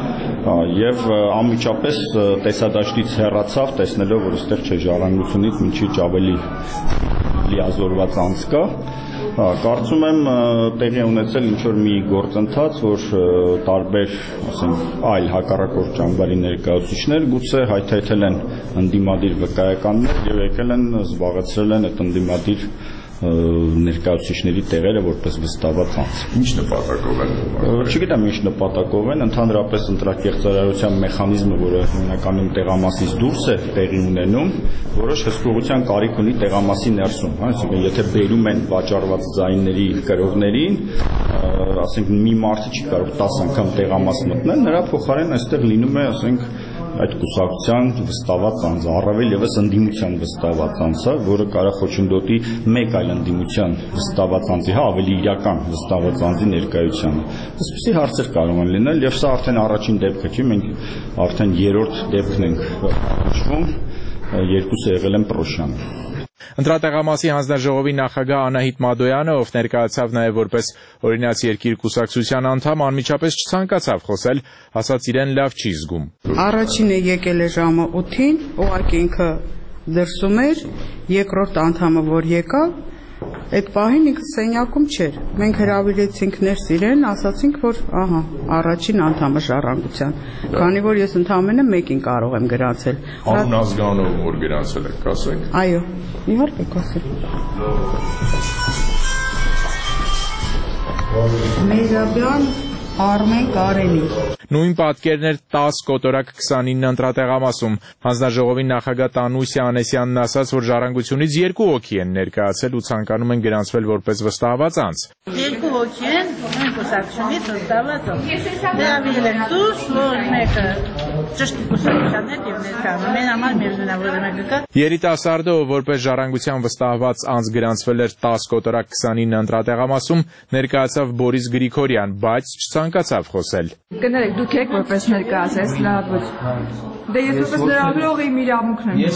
եւ անմիջապես տեսադաշտից հեռացավ, տեսնելով, որ այստեղ չէ ժառանգությունից մինչի ավելի լիազորված անց կա։ Կարծում եմ տեղի ունեցել ինչ-որ մի գործընթաց, որ տարբեր, ասենք, այլ հակառակորդ ճամբարի ներկայացուցիչներ գուցե հայթայթել են ընդդիմադիր վկայականներ եւ եկել են զբաղեցրել են այդ ընդդիմադիր ներկայացուցիչների տեղերը որպես վստահված անձ։ Ինչ նպատակով են։ Չգիտեմ ինչ նպատակով են, ընդհանրապես ընտրակեղծարարության մեխանիզմը, որը հիմնականում տեղամասից դուրս է տեղի ունենում, որոշ հսկողության կարիք ունի տեղամասի ներսում, հա, այսինքն եթե բերում են վաճառված ձայների կրողներին, ասենք մի մարդը չի կարող տասը անգամ տեղամաս մտնել, նրա փոխարեն այստեղ լինում է, ասենք, այդ կուսակցության վստահված անձը, առավել ևս ընդդիմության վստահված անձը, որը կարող խոչընդոտի մեկ այլ ընդդիմության վստահված անձի, հա, ավելի իրական վստահված անձի ներկայությանը։ Այսպիսի հարցեր կարող են լինել, եւ սա արդեն առաջին դեպքը չի, մենք արդեն երրորդ դեպքն ենք հաշվում, երկուսը եղել են Պրոշյան։ Ընտրատեղամասի հանձնաժողովի նախագահ Անահիտ Մադոյանը, ով ներկայացավ նաև որպես օրինաց երկիր կուսակցության անդամ, անմիջապես չցանկացավ խոսել, ասաց իրեն լավ չի զգում։ Առաջինը եկել է ժամը ութին, ուղղակի ինքը դրսում էր, երկրորդ անդամը որ եկավ, այդ պահին ինքը սենյակում չէր։ Մենք հրավիրեցինք ներս իրեն, ասացինք, որ ահա, առաջին անդամը ժառանգության, քանի որ ես ընդամենը մեկին կարող եմ գրանցել։ Անուն ազգանով որ գրանցել եք, ասեք։ Այո, իհարկե կասեմ։ Մեզաբյան Արմեն Կարենի։ Նույն պատկերն էր տասը կոտորակ քսանինը ընտրատեղամասում։ Հանձնաժողովի նախագահ Տանուսիա Անեսյանն ասաց, որ ժառանգությունից երկու հոգի են ներկայացել ու ցանկանում են գրանցվել որպես վստահված անձ։ Երկու հոգի են, մենք կուսակցությունից վստահված անձ։ Դրանից են դուրս, որ մեկը ճշտի կուսակցության հետ եւ ներկայանում են համար միևնույնավոր մեկը կա։ Երիտասարդը, ով որպես ժառանգության վստահված անձ գրանցվել էր տասը կոտորակ քսանինը ընտրատեղամասում, ներկայացավ Բորիս Գրիգորյան, բայց չցանկացավ խոսել։ Կներեք, դուք եք որպես ներկայացես, լավ ոչ։ Դե ես որպես լրագրող իմ իրավունքն եմ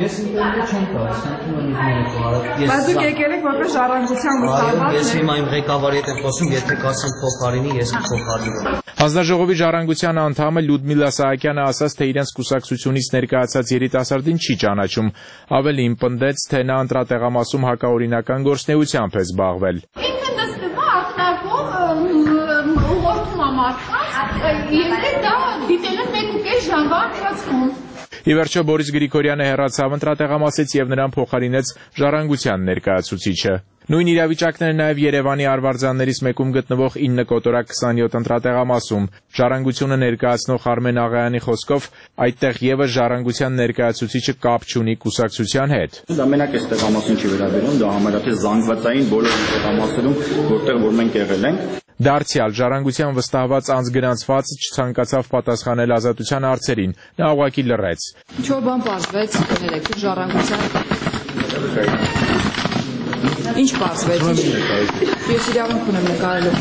ապահովում։ Բայց դուք եկել եք որպես ժառանգության վստահված։ Ես հիմա իմ ղեկավարի հետ եմ խոսում, եթե կասեմ փոխարինի, ես կփոխարինեմ։ Հանձնաժողովի ժառանգության անդամը Լյուդմիլա Սահակյանը ասաց, թե իրենց կուսակցությունից ներկայացած երիտասարդին չի ճանաչում, ավելին պնդեց, թե նա ընտրատեղամասում հակաօրինական գործունեությամբ է զբաղվել։ Ինքը նստում է ակնարկով ուղղորդում ամարտկան, եւ դա դիտել են մեկ ու կես ժամվա ընթացքում։ Ի վերջո Բորիս Գրիգորյանը հեռացավ ընտրատեղամասից եւ նրան փոխարինեց ժառանգության ներկայացուցիչը։ Նույն իրավիճակն էր նաև Երևանի արվարձաններից մեկում գտնվող ինը կոտորակ քսանյոթ ընտրատեղամասում։ Ժառանգությունը ներկայացնող Արմեն Աղայանի խոսքով այդտեղ եւս ժառանգության ներկայացուցիչը կապ չունի կուսակցության հետ։ Դա մենակ այս տեղամասին չի վերաբերում, դա համարյա զանգվածային բոլոր տեղամասերում, որտեղ որ մենք եղել ենք։ Դարձյալ ժառանգության վստահված անձ գրանցվածը չցանկացավ պատասխանել ազատության հարցերին, նա ուղղակի լռեց։ Ինչ-որ բան պարզվեց, կներեք, ժառանգության։ Ինչ պարզվեց։ Ես իրավունք ունեմ նկարելու։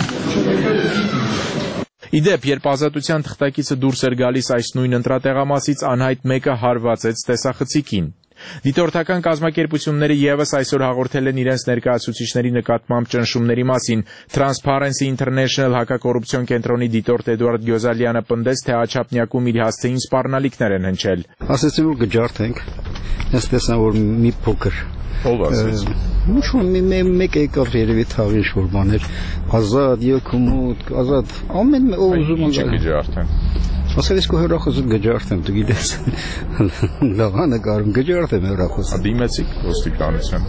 Իդեպ, երբ ազատության թղթակիցը դուրս էր գալիս այս նույն ընտրատեղամասից, անհայտ մեկը հարվածեց տեսախցիկին։ Դիտորդական կազմակերպությունները եւս այսօր հաղորդել են իրենց ներկայացուցիչների նկատմամբ ճնշումների մասին։ Transparency International հակակոռուպցիոն կենտրոնի դիտորդ Էդուարդ Գյոզալյանը պնդեց, թե Աչափնյակում իր հասցեին սպառնալիքներ են հնչել։ Ասեցին, որ գջարդենք, ես տեսա, որ մի փոքր Ով ասեց։ Ինչ որ մի մեկ եկավ երևի թաղի ինչ-որ բաներ, ազատ, եկումուտ, ազատ, ամեն ով ուզում է։ Ինչ գջարդեն։ Ասել ես քո հեռախոսը գջարդեմ, դու գիտես։ Լավանը կարում գջարդեմ հեռախոսը։ Դիմեցիք ոստիկանության։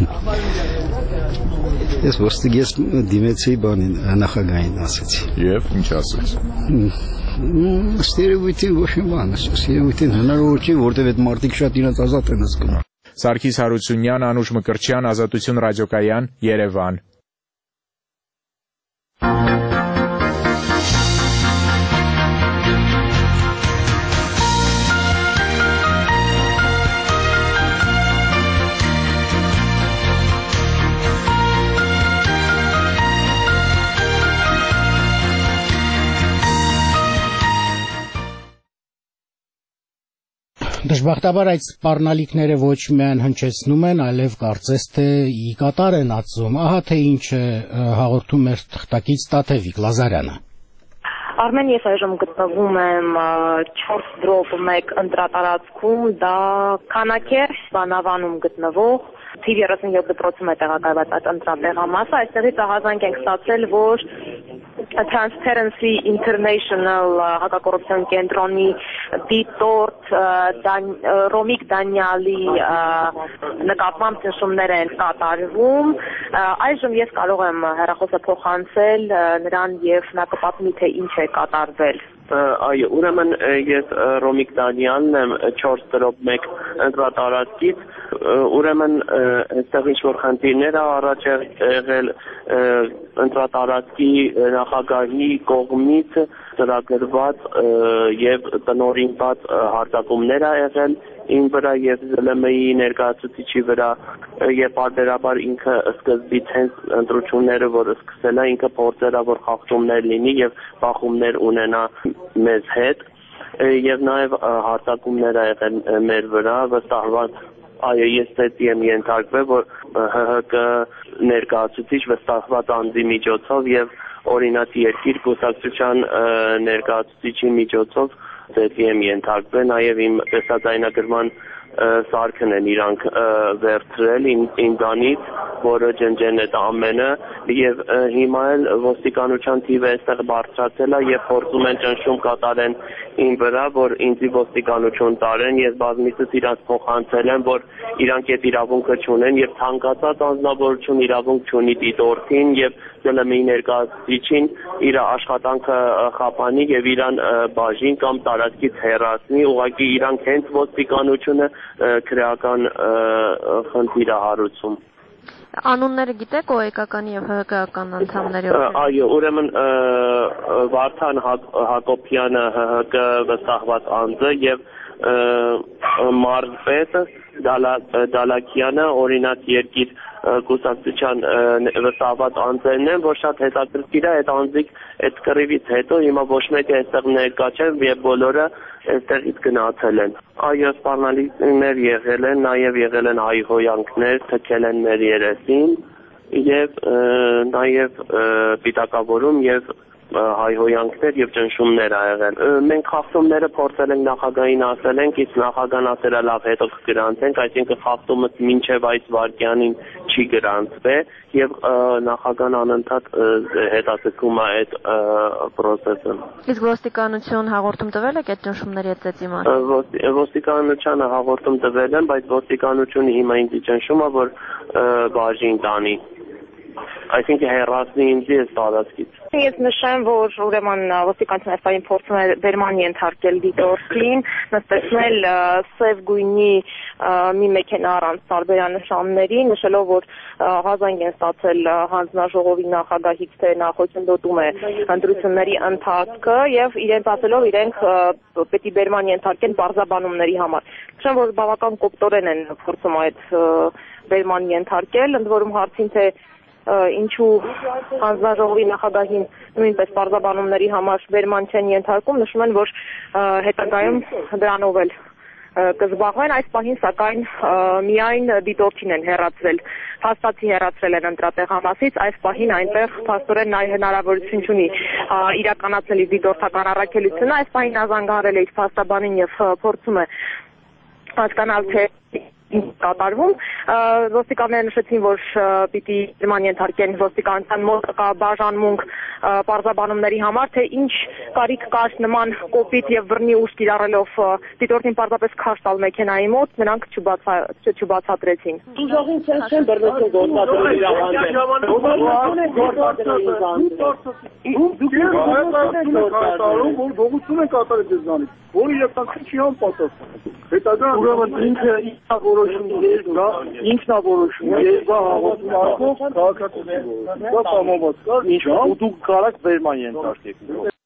Ես ոստիկ ես դիմեցի բանին նախագահին ասեցի։ Եվ ինչ ասեց։ Ստերեոտիպ ոչ մի բան, ստերեոտիպ հնարավոր չի, որտեղ այդ մարդիկ շատ իրենց ազատ են զգում։ Սարգիս Հարությունյան, Անուշ Մկրտչյան, Ազատություն ռադիոկայան, Երևան։ Դժբախտաբար այդ սպառնալիքները ոչ միայն հնչեցնում են, այլև կարծես թե ի կատար են ածում։ Ահա թե ինչ է հաղորդում մեր թղթակից Տաթևիկ Լազարյանը։ Արմեն ես այժմ գտնվում եմ չորս դրոպ մեկ ընտրատարածքում, դա քանակ է Վանավանում գտնվող թիվ երեսունյոթ դպրոցում է տեղակայված այդ ընտրատեղամասը, այստեղից ահազանգ ենք ստացել, որ Transparency International հակակոռուպցիոն կենտրոնի դիտորդ Ռոմիկ Դանյալի նկատմամբ ճնշումներ են կատարվում, այժմ ես կարող եմ հեռախոսը փոխանցել նրան եւ նա կպատմի, թե ինչ է կատարվել։ Այո, ուրեմն ես Ռոմիկ Դանյալն եմ չորս դրոպ մեկ ընտրատարածքից, ուրեմն այստեղ ինչ-որ խնդիրներ է առաջ եղել ընտրատարածքի նախագահի կողմից ծրագրված եւ տնօրինված հարձակումներ ա եղել ին վրա եւ Զ Լ M I ներկայացուցիչի վրա եւ բարբերաբար ինքը սկզբից հենց ընտրությունները, որ սկսել է, ինքը փորձել է, որ խախտումներ լինի եւ բախումներ ունենա մեզ հետ եւ նաեւ հարձակումներ ա եղել մեր վրա վստահված այո ես դեպի եմ ենթարկվել, որ Հ Հ Կ ներկայացուցիչ վստահված անձի միջոցով եւ օրինաց երկիր կուսակցության ներկայացուցիչի միջոցով դեպի եմ ենթարկվել, նաեւ իմ տեսաձայնագրման սարքն են իրանք վերցրել ինձանից, որը ջնջեն այդ ամենը եւ հիմա էլ ոստիկանության թիվը այստեղ բարձրացել է եւ փորձում են ճնշում կատարեն ին վրա, որ ինձի ոստիկանություն տարեն, ես բազմիցս իրանք փոխանցել եմ, որ իրանք այդ իրավունքը չունեն եւ ցանկացած անձնավորություն իրավունք չունի դիտորդին եւ Զ Լ M I ներկայացուցիչին իր աշխատանքը խափանի եւ իրան բաժին կամ տարածքից հեռացնի, ուղղակի իրանք հենց ոստիկանությունը քրեական խնդիր է հարուցում։ Անունները գիտեք օ-եկականի եւ Հ Հ Կ-ական անդամների։ Այո, ուրեմն Վարդան Հակոբյանը Հ Հ Կ վստահված անձը եւ Մարզպետը Դալակյանը օրինաց երկիր կուսակցության վստահված անձերն են, որ շատ հետաքրքիր է այդ անձիկ այդ կռիվից հետո հիմա ոչ մեկը այստեղ ներկա չեն եւ բոլորը այստեղից գնացել են։ Այո, սպառնալիքներ եղել են, նաեւ եղել են հայհոյանքներ, թքել են մեր երեսին եւ նաեւ պիտակավորում եւ հայհոյանքներ եւ ճնշումներ ա եղել։ Մենք խախտումները փորձել ենք նախագահին ասել ենք, իսկ նախագահն ասել է լավ հետո կգրանցենք, այսինքն խախտումը մինչեւ այս վարքյանին չի գրանցվել եւ նախագահն անընդհատ հետաձգում է այդ process-ը։ Իսկ ոստիկանություն հաղորդում տվել եք այդ ճնշումների հետ ծեծի մասին։ Ոստիկանությանը հաղորդում տվել են, բայց ոստիկանությունը հիմա ինձ ճնշում է, որ բաժին տանի։ Այսինքն հեռացնի ինձ այս տարածքից։ Ես նշեմ, որ ուրեմն ոստիկանությունը այս պահին փորձում է բերման ենթարկել դիտորդին, նստեցնել սև գույնի մի մեքենա առանց տարբերանշանների, նշելով, որ հազանգ են ստացել հանձնաժողովի նախագահից, թե նա խոչընդոտում է ընտրությունների ընթացքը եւ իրենց ասելով իրենք պետք է բերման ենթարկեն բարձաբանումների համար։ Նշեմ, որ բավական կոպտորեն են փորձում այդ բերման ենթարկել, ընդ որում հարցին թե ինչու հանձնաժողովի նախագահին նույնպես պարզաբանումների համար բերման չեն ենթարկում, նշում են, որ հետագայում դրանով էլ կզբաղվեն, այս պահին սակայն միայն դիտորդին են հեռացրել, փաստացի հեռացրել են ընտրատեղամասից, այս պահին այնտեղ փաստորեն նա հնարավորություն չունի իրականացնել իր դիտորդական առաքելությունը, այս պահին ազանգահարել է իր փաստաբանին եւ փորձում է հասկանալ, թե կատարվում ոստիկանները նշեցին, որ պիտի դրման ենթարկեն ոստիկանության մոտ կա բաժանմունք պարզաբանումների համար, թե ինչ կարիք կար նման կոպիտ եւ բռնի ուժ կիրառելով դիտորդին պարզապես քաշ տալ մեքենայի մոտ, նրանք չբացատրեցին։ Ուժեղին չեն բռնեցին գործադրողի որ գողություն են կատարել դեզանից, որը իրականություն չի անպատասխան։ Հետագա ուրեմն ինքը ինքնավորոշում երկա, ինքնավորոշում երկա հաղորդում արկով քաղաքացիություն։ Դա կամոված կար, ինչ ու դուք կարաք բերման ենթարկեք։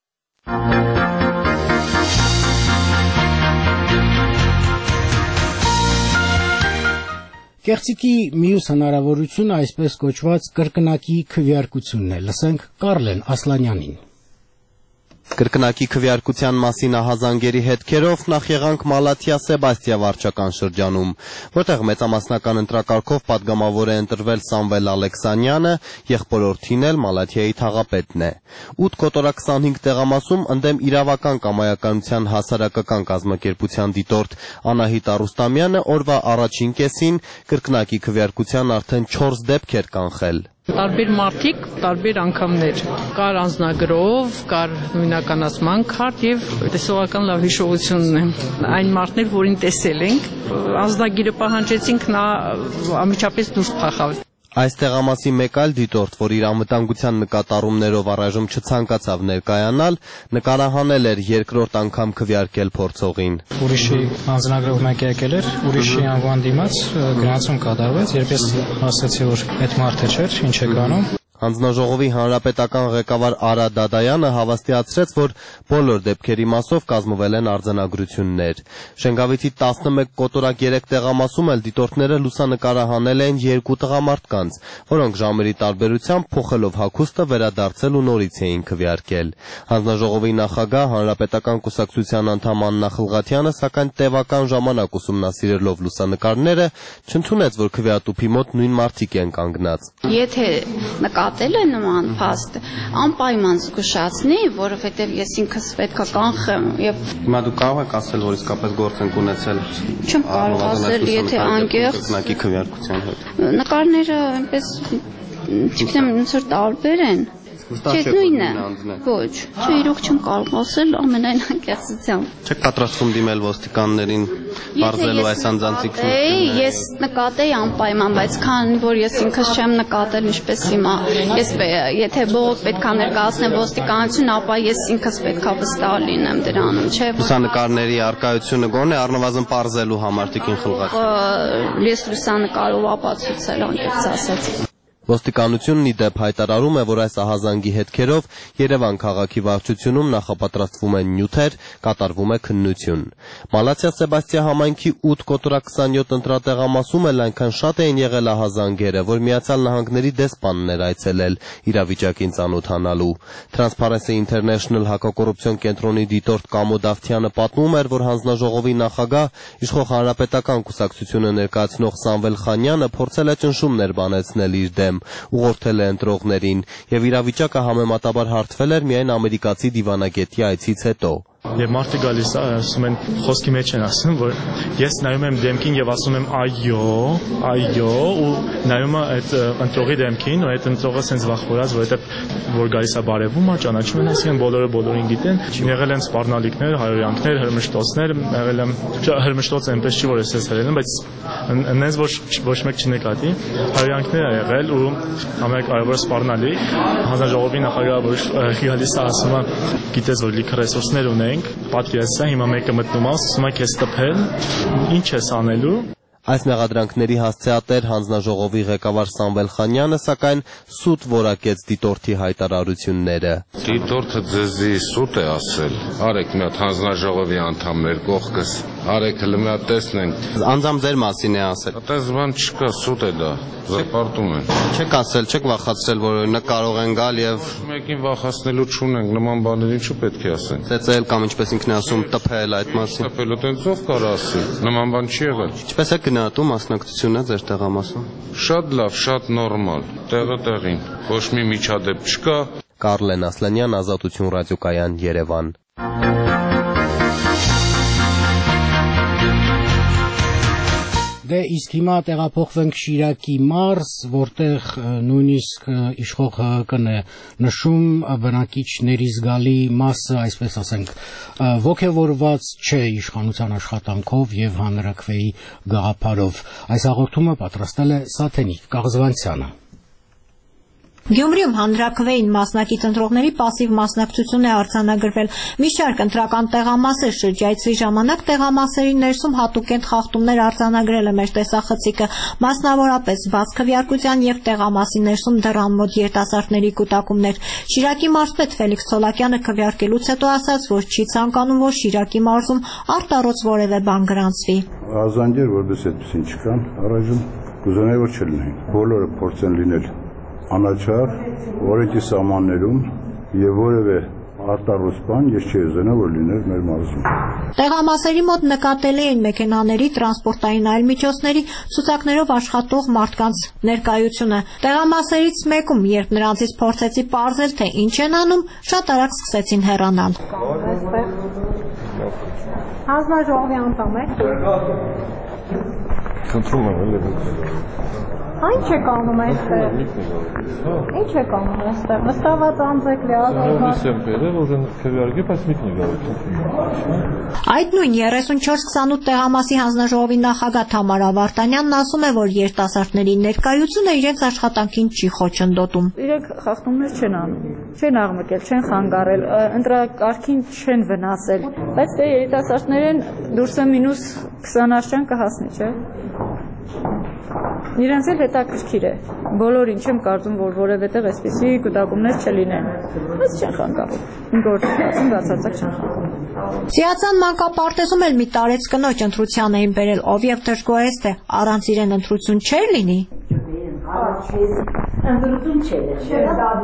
Կեղծիքի մյուս հնարավորությունը այսպես կոչված կրկնակի քվեարկությունն է։ Լսենք Կարլեն Ասլանյանին։ Կրկնակի քվեարկության մասին ահազանգերի հետքերով նախ եղանք Մալաթիա Սեբաստիա վարչական շրջանում, որտեղ մեծամասնական ընտրակարգով պատգամավոր է ընտրվել Սամվել Ալեքսանյանը, եղբորորդին էլ Մալաթիայի թաղապետն է։ ութ կոտորա քսանհինգ տեղամասում ընդդեմ իրավական կամայականության հասարակական կազմակերպության դիտորդ Անահիտ Արուստամյանը օրվա առաջին կեսին կրկնակի քվեարկության արդեն չորս դեպք էր կանխել։ Տարբեր մարդիկ, տարբեր անգամներ, կար անձնագրով, կար նույնականացման քարտ եւ տեսողական լավ հիշողությունն է։ Այն մարդներ, որին տեսել ենք, անձնագիրը պահանջեցինք, նա ամիջապես դուրս փախավ։ Այս տեղամասի մեկ այլ դիտորդ, որ իր անվտանգության նկատառումներով առայժմ չցանկացավ ներկայանալ, նկարահանել էր երկրորդ անգամ քվեարկել փորձողին։ Ուրիշի անձնագրով մեկ եկել էր, ուրիշի անվան դիմաց գրանցում կատարվեց, երբ ես հասեցի, որ այդ մարդը չէր, ինչ է կանում։ Հանձնաժողովի հանրապետական ղեկավար Արա Դադայանը հավաստիացրեց, որ բոլոր դեպքերի մասով կազմվել են արձանագրություններ։ Շենգավիթի տասնմեկ կոտորակ երեք տեղամասում էլ դիտորդները լուսանկարահանել են երկու տղամարդկանց, որոնք ժամերի տարբերությամբ փոխելով հագուստը վերադարձել ու նորից էին քվեարկել։ Հանձնաժողովի նախագահ հանրապետական կուսակցության անդամ Աննա Խլղաթյանը, սակայն տևական ժամանակ ուսումնասիրելով լուսանկարները, չընդունեց, որ քվեատուփի մոտ նույն մարդիկ են կանգնած։ Եթե նկատել է նման փաստ, անպայման զգուշացնի, որովհետև ես ինքս պետք է կանխեմ եւ Հիմա դու կարող եք ասել, որ իսկապես գործ ենք ունեցել։ Չեմ կարող ասել, եթե անկեղծ կրկնակի քվեարկության հետ։ Նկարները այնպես չգիտեմ, ոնց որ տարբեր են։ Չէ, նույնն է։ Ոչ, չէ, իրոք չեմ կարող ասել ամենայն անկեղծությամբ։ Չեք պատրաստվում դիմել ոստիկաններին, բարձելու այս անձանցիկները։ Ես նկատեի անպայման, բայց քանի որ ես ինքս չեմ նկատել, ինչպես հիմա, ես եթե բողոք պետք է ներկայացնեմ ոստիկանություն, ապա ես ինքս պետք է վստահ լինեմ դրանում, չէ՞։ Լուսանկարների առկայությունը գոնե առնվազն բարձելու համար Տիկին Խլղաթյան։ Ես լուսանկարով ապացուցել, անկեղծ ասած։ Ոստիկանությունն ի դեպ հայտարարում է, որ այս ահազանգի հետքերով Երևան քաղաքի վարչությունում նախապատրաստվում են նյութեր, կատարվում է քննություն։ Մալաթիա Սեբաստիա համայնքի ութ կոտորա քսանյոթ ընտրատեղամասում էլ այնքան շատ էին եղել ահազանգերը, որ Միացյալ Նահանգների դեսպանն էր այցելել իրավիճակին ծանոթանալու։ Transparency International հակակոռուպցիոն կենտրոնի դիտորդ Կամո Դավթյանը պատմում էր, որ հանձնաժողովի նախագահ իշխող հանրապետական կուսակցությունը ներկայացնող Սամվել Խանյանը փորձել է ճնշումներ բանեցնել իր դեմ, ուղղորդել է ընտրողներին, եւ իրավիճակը համեմատաբար հարթվել էր միայն ամերիկացի դիվանագետի այցից հետո։ Եվ մարդը գալիս է, ասում են, խոսքի մեջ են ասում, որ ես նայում եմ դեմքին եւ ասում եմ այո, այո, ու նայում եմ այդ ընտրողի դեմքին, ու այդ ընտրողը sense վախվորած, որովհետեւ որ գալիս է բարևում, ճանաչում են, ասում են, բոլորը բոլորին գիտեն, եղել են սպառնալիքներ, հայոյանքներ, հրմշտոցներ, եղել են հրմշտոցը այնպես չի, որ ես ես հրել եմ, բայց այնպես որ ոչ մեկ չնկատի, հայոյանքներ ա եղել ու ամենակարևորը սպառնալիք, հանձնաժողովի նախագահը որ գալիս է ասում է, գիտես որ լիքը ռեսուրսներ ունենք, պատկերացրու հիմա մեկը մտնում է, ասում է քեզ տփել, ինչ ես անելու։ Այս մեղադրանքների հասցեատեր հանձնաժողովի ղեկավար Սամվել Խանյանը, սակայն սուտ որակեց դիտորդի հայտարարությունները։ Դիտորդը ձեզի սուտ է ասել, արեք մի հատ հանձնաժողովի անդամներ կողքս, արեք հլը մի հատ տեսնենք։ Անձամ ձեր մասին է ասել։ Այդպես բան չկա, սուտ է դա, զրպարտում են։ Չեք ասել, չեք վախացրել, որ օրինակ կարող են գալ եւ մեկին վախացնելու չունենք, նման բաներ ինչու պետք է ասենք։ Ծեծել կամ ինչպես ինքն է ասում, տփել այդ մասին։ Տփել տենցով կար ասի, նման բան չի եղել։ Ինչպես է գնահատում մասնակցությունը ձեր տեղամասում։ Շատ լավ, շատ նորմալ, տեղը տեղին, ոչ մի միջադեպ չկա։ Կարլեն Ասլանյան, Ազատություն ռադիոկայան, Երևան։ Դե իսկ հիմա տեղափոխվենք Շիրակի մարզ, որտեղ նույնիսկ իշխող ՀՀԿ-ն է նշում բնակիչների զգալի մասը, այսպես ասենք, ոգևորված չէ իշխանության աշխատանքով եւ հանրաքվեի գաղափարով։ Այս հաղորդումը պատրաստել է Սաթենիկ Կաղզվանցյանը։ Գյումրիում հանրաքվեին մասնակից ընտրողների պասիվ մասնակցություն է արձանագրվել։ Մի շարք ընտրական տեղամասեր շրջայցի ժամանակ տեղամասերի ներսում հատուկենտ խախտումներ արձանագրել է մեր տեսախցիկը, մասնավորապես բաց քվեարկության եւ տեղամասի ներսում դեռ անմոտ երիտասարդների կուտակումներ։ Շիրակի մարզպետ Ֆելիքս Ցոլակյանը քվեարկելուց հետո ասաց, որ չի ցանկանում, որ Շիրակի մարզում արտառոց որևէ բան գրանցվի։ Ազանգեր որպես այդպեսին չկան, առայժմ կուզենայի որ չլինեն։ Բոլորը փորձեն լինել անաչառ, օրենքի սահմաններում եւ որևէ արտառոց բան ես չի ուզենա որ լիներ մեր մարզում։ Տեղամասերի մոտ նկատելի են մեքենաների, տրանսպորտային այլ միջոցների ցուցակներով աշխատող մարդկանց ներկայությունը։ Տեղամասերից մեկում, երբ նրանցից փորձեցի պարզել, թե ինչ են անում, շատ արագ սկսեցին հեռանալ։ Հանձնաժողովի անդամ եք։ Խնդրում եմ ելի։ Ինչ եք անում այստեղ։ Ինչ եք անում այստեղ։ Նստաված անձեք Այդ նույն երեսուն չորս քսանութ տեղամասի հանձնաժողովի նախագահ Թամարա Վարդանյանն ասում է, որ երիտասարդների ներկայությունը իրենց աշխատանքին չի խոչընդոտում։ Իրենք խախտումներ չեն անում, չեն աղմկել, չեն խանգարել, ընտրակարգին չեն վնասել, բայց դե երիտասարդներն դուրսը մինուս քսան աշճան կհասնի, չէ՞։ Իրենց էլ հետաքրքիր է, բոլորին չեմ կարծում, որ որևէտեղ այսպիսի կուտակումներ չլինեն, բայց չեն խանգարում, գործում բացարձակ չեն խանգարում։ Սիացան մանկապարտեզում էլ մի տարեց կնոջ ընտրության էին բերել, ով եւ դժգոհեց, թե առանց իրեն ընտրություն չէր լինի։ Ընդրություն չէ։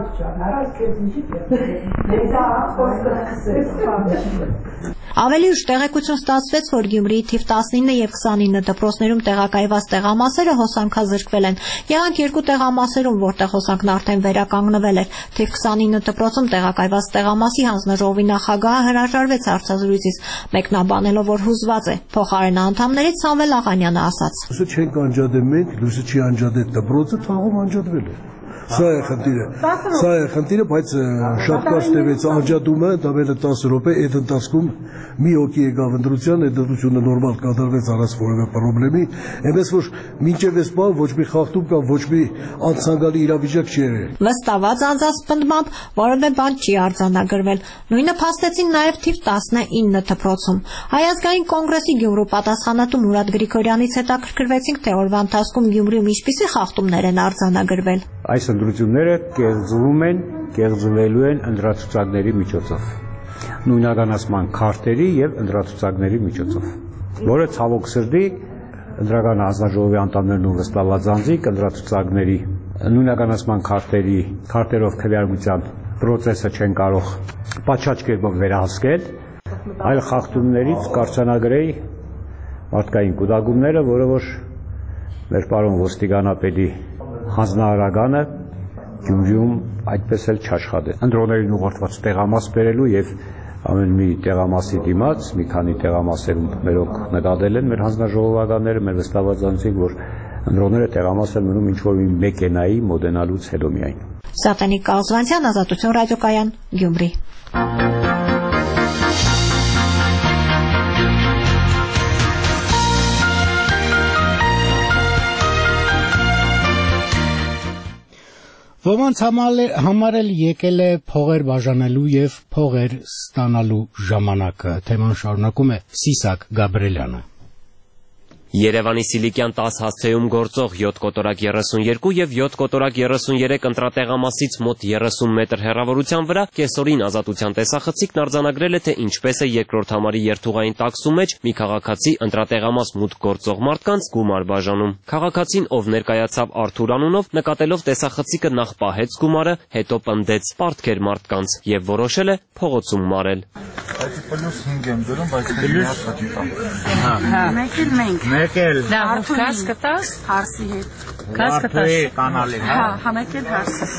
Ավելի ուշ տեղեկություն ստացվեց, որ Գյումրիի թիվ տասնինը եւ քսանինը դպրոցներում տեղակայված տեղամասերը հոսանքազրկվել են։ Եղանք երկու տեղամասերում, որտեղ հոսանքն արդեն վերականգնվել էր։ Թիվ քսանինը դպրոցում տեղակայված տեղամասի հանձնաժողովի նախագահը հրաժարվեց հարցազրույցից, մեկնաբանելով, որ հուզված է։ Փոխարեն անդամներից Սամվել Աղանյանը ասաց. Լույսը չենք անջատել մենք, լույսը չի անջատել դպրոցը, թաղում անջատվել է։ Սա է խնդիրը, սա է խնդիրը, բայց շատ կարճ տևեց անջատումը, տավելը տասը րոպե, այդ ընթացքում մի հոգի եկավ ընտրության, այդ ընտրությունը նորմալ կատարվեց առանց որևէ պրոբլեմի, այնպես որ մինչև այս բան ոչ մի խախտում կամ ոչ մի անցանկալի իրավիճակ չի եղել։ Վստահված անձասպնդմամբ որևէ բան չի արձանագրվել։ Նույնը փաստեցին նաև թիվ տասնինը դպրոցում։ Հայ ազգային կոնգրեսի Գյումրու պատասխանատու Մուրադ Գրիգորյանից հետաքրքրվեցինք, թե օրվա ընթացքում Գյումրիում ինչպիսի խախտումներ են արձանագրվել։ Այս ընտրությունները կեղծվում են, կեղծվելու են ընտրացուցակների միջոցով, նույնականացման քարտերի եւ ընտրացուցակների միջոցով, որը ցավոք սրտի ընտրական հանձնաժողովի անդամներն ու վստահված անձիկ ընտրացուցակների նույնականացման քարտերի քարտերով քվեարկության process-ը չեն կարող պատշաճ կերպով վերահսկել, այլ խախտումներից կարծանագրեի մարդկային կուտակումները, որը որ մեր պարոն ոստիկանապետի հանձնարարականը Գյումրիում այդպես էլ չաշխատեց։ Ընտրողներին ուղղորդված տեղամաս բերելու եւ ամեն մի տեղամասի դիմաց, մի քանի տեղամասերում մերոք նկատել են մեր հանձնաժողովականները, մեր վստահված անձինք, որ ընտրողները տեղամասը մնում ինչ-որ մի մեքենայի մոդենալուց հետո միայն։ Սատանիկ Կազվանցյան, Ազատություն ռադիոկայան, Գյումրի։ Ոմանց համար էլ եկել է փողեր բաժանելու եւ փողեր ստանալու ժամանակը։ Թեման շարունակում է Սիսակ Գաբրելյանը։ Երևանի Սիլիկյան տաս հասցեում գործող յոթ կոտորակ երեսունյոթ եւ յոթ կոտորակ երեսունյոթ ընտրատեղամասից մոտ երեսուն մետր հեռավորության վրա կեսօրին Ազատության տեսախցիկն արձանագրել է, թե ինչպես է երկրորդ համարի երթուղային տաքսու մեջ մի քաղաքացի ընտրատեղամաս մուտք գործող մարդկանց գումար բաժանում։ Քաղաքացին, ով ներկայացավ Արթուր անունով, նկատելով տեսախցիկը նախ պահեց գումարը, հետո պնդեց պարտքեր մարդկանց եւ որոշել է փողոցում մարել։ Մեկել Արթուրի կտաս հարսի հետ Կաս կտաս կանալի հա հա մեկել հարսս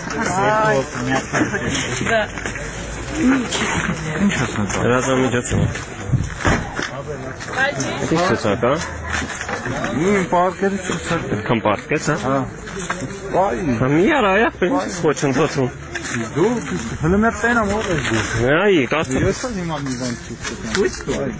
Ինչ ասած հրաժարություն Ինչ ասած հա Մի պարկերի ցուցակ Քան պարկես հա Վայ Մի արայա ֆենս խոչընդոտում Դու հələ մեր տենա մոտ ես դու Այ կասում ես հիմա մի բան ցույց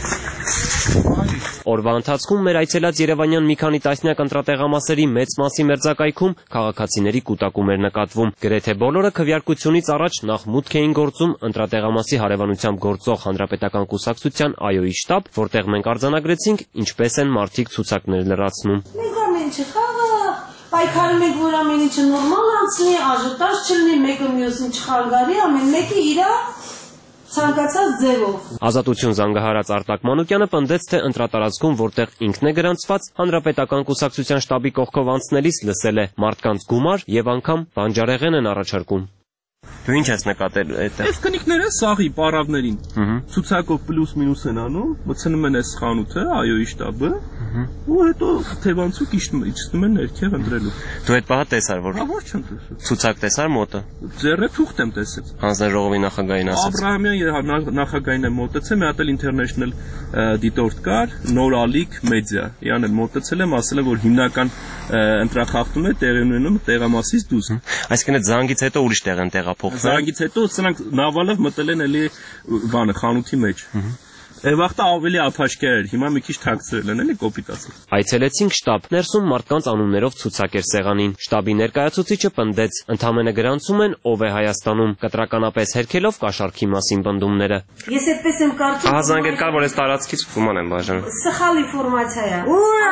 Օրվա ընթացքում մեր այցելած Երևանյան մի քանի տասնյակ ընտրատեղամասերի մեծ մասի մերձակայքում քաղաքացիների կուտակում էր նկատվում։ Գրեթե բոլորը քվեարկությունից առաջ նախ մուտք էին գործում ընտրատեղամասի հարևանությամբ գործող հանրապետական կուսակցության ԱՅՈ-ի շտաբ, որտեղ մենք արձանագրեցինք ինչպես են մարդիկ ցուցակներ լրացնում։ Մենք ամեն ինչ խաղա, պայքարում ենք, որ ամեն ինչը նորմալ անցնի, աժոտաժ չլինի, մեկը մյուսին չխանգարի, ամեն մեկը իր ցանկացած ձևով։ Ազատություն զանգահարած Արտակ Մանուկյանը պնդեց, թե ընտրատարածքում, որտեղ ինքն է գրանցված, հանրապետական կուսակցության շտաբի կողքով անցնելիս լսել է մարդկանց գումար եւ անգամ բանջարեղեն են առաջարկում։ Դու ինչ ես նկատել այդտեղ։ Այս քնիկները սաղի պարավներին ցուցակով պլյուս մինուս են անում, մտցնում են այս խանութը, այոյի շտաբը, ու հետո թևանցուկ իջնում են ներքև ընտրելու։ Դու այդ պահը տեսար, որ Ոչ չեմ տեսել։ ցուցակ տեսար մոտը։ Ձեռը թուղթ եմ տեսել։ Հանձնաժողովի նախագահին ասաց։ Աբրահամյան նախագահին եմ մոտեցել, մի հատ էլ International դիտորդ կար, նոր ալիք մեդիա։ Յան էլ մոտեցել եմ, ասել եմ, որ հիմնական ընտրախախտում է տեղի ունենում տեղամասից դուրս։ Այսինքն այդ զանգից հետո ուրիշ տեղ են տեղափոխվել։ Զանգից հետո սրանք նավալով մտել են էլի բանը խանութի մեջ։ Եվախտը ավելի ափաշկեր էր, հիմա մի քիչ թաքցրել են, էլի կոպիտ ասել։ Այցելեցինք շտաբ, ներսում մարդկանց անուններով ցուցակ էր սեղանին։ Շտաբի ներկայացուցիչը պնդեց, ընդամենը գրանցում են ով է Հայաստանում, կտրականապես հերքելով կաշառքի մասին պնդումները։ Ես այդպես եմ կարծում։ Ահազանգեր կար, որ այս տարածքից կուման են բաժանում։ Սխալ ինֆորմացիա է։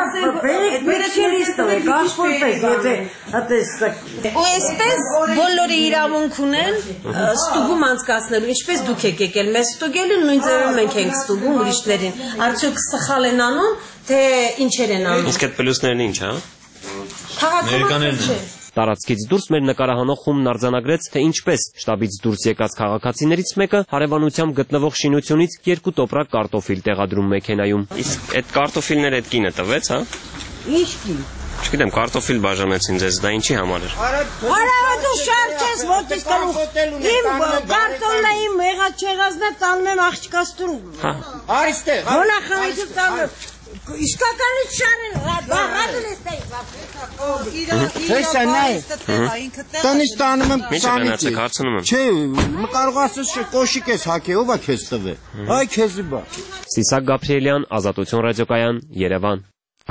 Ու այսպես բոլորը իրավունք ունեն ստուգում անցկացնելու, ինչպես դուք եք եկել մեզ ստուգելու, նույն ձևով մենք ենք ստուգում ուրիշներին։ Արդյոք սխալ են անում, թե ինչեր են անում։ Իսկ այդ պլյուսներն ինչ, հա։ Քաղաքացիներն Տարածքից դուրս մեր նկարահանող խումբն արձանագրեց, թե ինչպես շտաբից դուրս եկած քաղաքացիներից մեկը հարևանությամբ գտնվող շինությունից երկու տոպրակ կարտոֆիլ տեղադրում մեքենայում։ Իսկ այդ կարտոֆիլները այդ կինը տվեց, հա։ Ինչ կին։ Չգիտեմ, կարտոֆիլ բաժանեցին ձեզ, դա ինչի համար էր։ Արա դու շարժ ես, ոտից կլու։ Իմ կարտոնն է իմ եղած չեղածն է տանում եմ աղջկաս տուն։ Հա։ Այստեղ։ Հոնախանիթը տանում։ Իսկականից շարել, բաղատել ես տեղ։ Հեսա նայ։ Տնից տանում եմ սանիցի։ Հարցնում եմ։ Չէ, կարող ասես կոշիկ ես հակե, ով է քեզ տվել։ Այ քեզի բա։ Սիսակ Գաբրիելյան, Ազատություն ռադիոկայան, Երևան։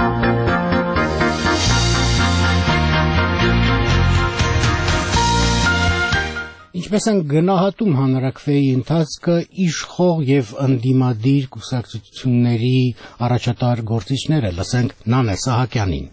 Ինչպես են գնահատում հանրաքվեի ընթացքը իշխող եւ ընդդիմադիր կուսակցությունների առաջատար գործիչները, լսենք Նանե Սահակյանին։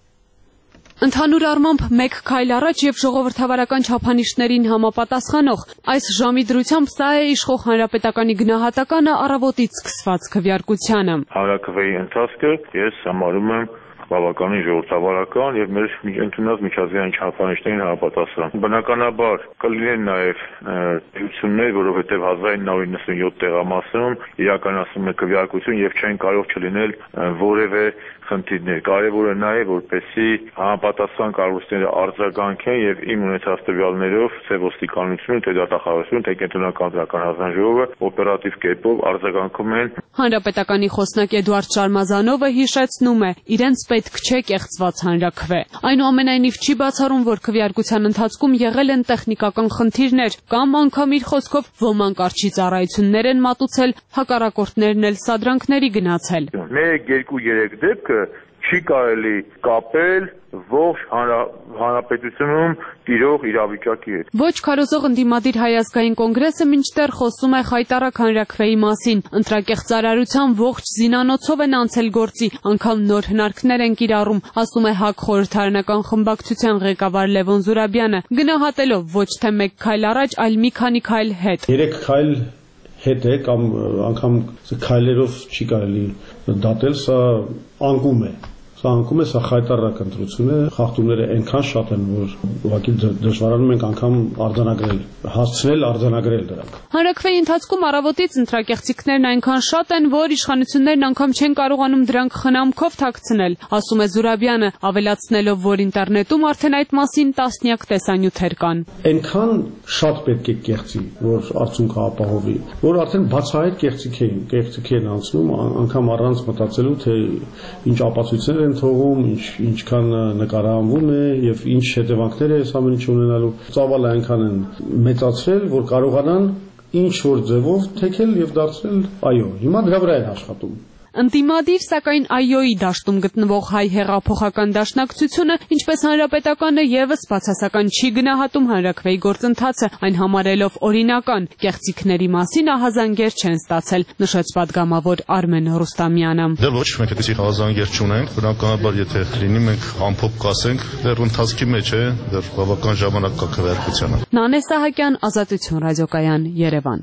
Ընդհանուր առմամբ մեկ քայլ առաջ եւ ժողովրդավարական չափանիշներին համապատասխանող այս ժամի դրությամբ սա է իշխող հանրապետականի գնահատականը առավոտից սկսված քվեարկությանը։ Հանրաքվեի ընթացքը ես համարում եմ բավականին ժողովրդավարական եւ մեր ընդունած միջազգային չափանիշներին համապատասխան։ Բնականաբար կլինեն նաեւ դեպքեր, որովհետեւ հազար իննսուն իննսունյոթ տեղամասում իրականացվում է քվեարկություն եւ չեն կարող չլինել որևէ խնդիրներ։ Կարևորը նա է, որպեսզի համապատասխան կառույցները արձագանքեն եւ իմ ունեցած տվյալներով ցե ոստիկանությունը, թե դատախազությունը, թե կենտրոնական դրական հանձնաժողովը օպերատիվ կերպով արձագանքում են։ Հանրապետականի խոսնակ Էդուարդ Շարմազանովը հիշեցնում է, իրենց պետք չէ կեղծված հանրաքվե։ Այնուամենայնիվ չի բացառում, որ քվեարկության ընթացքում եղել են տեխնիկական խնդիրներ կամ անգամ իր խոսքով ոմանք արչի ծառայություններ են մատուցել, հակառակորդներն էլ սադրանքների գնացել։ Մեկ, երկու, երեք դեպքը չի կարելի կապել ողջ հանրապետությունում տիրող իրավիճակի հետ։ Ոչ քարոզող ընդդիմադիր Հայ ազգային կոնգրեսը մինչդեռ խոսում է խայտարակ հանրաքվեի մասին։ Ընտրակեղծարարության ողջ զինանոցով են անցել գործի, անգամ նոր հնարքներ են կիրառում, ասում է ՀԱԿ խորհրդարանական խմբակցության ղեկավար Լևոն Զուրաբյանը, գնահատելով ոչ թե մեկ քայլ առաջ, այլ մի քանի քայլ հետ։ Երեք քայլ հետ է կամ անգամ քայլերով չի կարելի դատել, սա անկում է։ Սա անկում է, սա խայտարակ ընտրություն է, խախտումները այնքան շատ են, որ ուղղակի դժվարանում ենք անգամ արձանագրել, հասցնել արձանագրել դրանք։ Հանրաքվեի ընթացքում առավոտից ընտրակեղծիքներն այնքան շատ են, որ իշխանություններն անգամ չեն կարողանում դրանք խնամքով թաքցնել, ասում է Զուրաբյանը, ավելացնելով, որ ինտերնետում արդեն այդ մասին տասնյակ տեսանյութեր կան։ Այնքան շատ պետք է կեղծի, որ արդյունքը ապահովի, որ արդեն բացահայտ կեղծիք են, կեղծիք են անցնում, անգամ առանց մտածելու, թե ինչ ապացույցներ են թողում, ինչ ինչքան նկարահանվում է եւ ինչ հետևանքներ է այս ամեն ինչը ունենալու։ Ծավալը այնքան են մեծացրել, որ կարողանան ինչ որ ձևով թեքել եւ դարձնել այո։ Հիմա դրա վրա են աշխատում։ Ընդդիմադիր, սակայն այոյի դաշտում գտնվող հայ հեղափոխական դաշնակցությունը, ինչպես հանրապետականը եւս բացասական չի գնահատում հանրաքվեի գործընթացը, այն համարելով օրինական, կեղծիքների մասին ահազանգեր չեն ստացել, նշեց պատգամավոր Արմեն Ռուստամյանը։ Դեռ ոչ մենք այդպիսի ահազանգեր չունենք, բնականաբար եթե լինի մենք ամփոփ կասենք, դեռ ընթացքի մեջ է, դեռ բավական ժամանակ կա քվեարկությանը։ Նանե Սահակյան, Ազատություն ռադիոկայան, Երևան։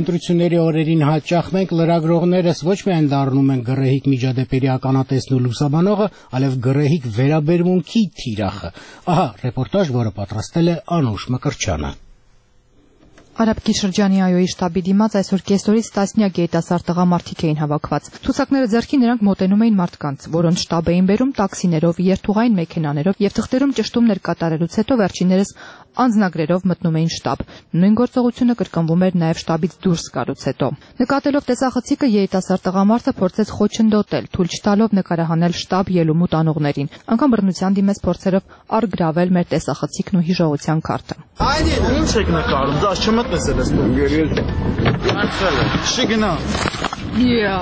ընտրությունների օրերին հաճախ մենք լրագրողներս ոչ միայն դառնում են գռեհիկ միջադեպերի ականատեսն ու լուսաբանողը, այլև գռեհիկ վերաբերմունքի թիրախը։ Ահա ռեպորտաժ, որը պատրաստել է Անուշ Մկրտչյանը։ Արաբկի շրջանի ԱՅՈ-ի շտաբի դիմաց այսօր կեսօրից տասնյակ երիտասարդ տղամարդիկ էին հավաքված։ Ցուցակները ձեռքին նրանք մոտենում էին մարդկանց, որոնց շտաբ էին բերում տաքսիներով, երթուղային մեքենաներով եւ թղթերում ճշտումներ կատարելուց հետո վերջիններս անձնագրերով մտնում էին շտաբ։ Նույն գործողությունը կրկնվում էր նաև շտաբից դուրս գալուց հետո։ Նկատելով տեսախցիկը երիտասարդ տղամարդը փորձեց խոչընդոտել, թույլ չտալով նկարահանել շտաբ ելումու տանողներին։ Անգամ բռնության դիմեց փորձերով առգրավել մեր տեսախցիկն ու հիշողության քարտը։ Ինչ եք նկարում, դա չմտնես ես դու։ Անցել է։ Շիգնա։ Yeah.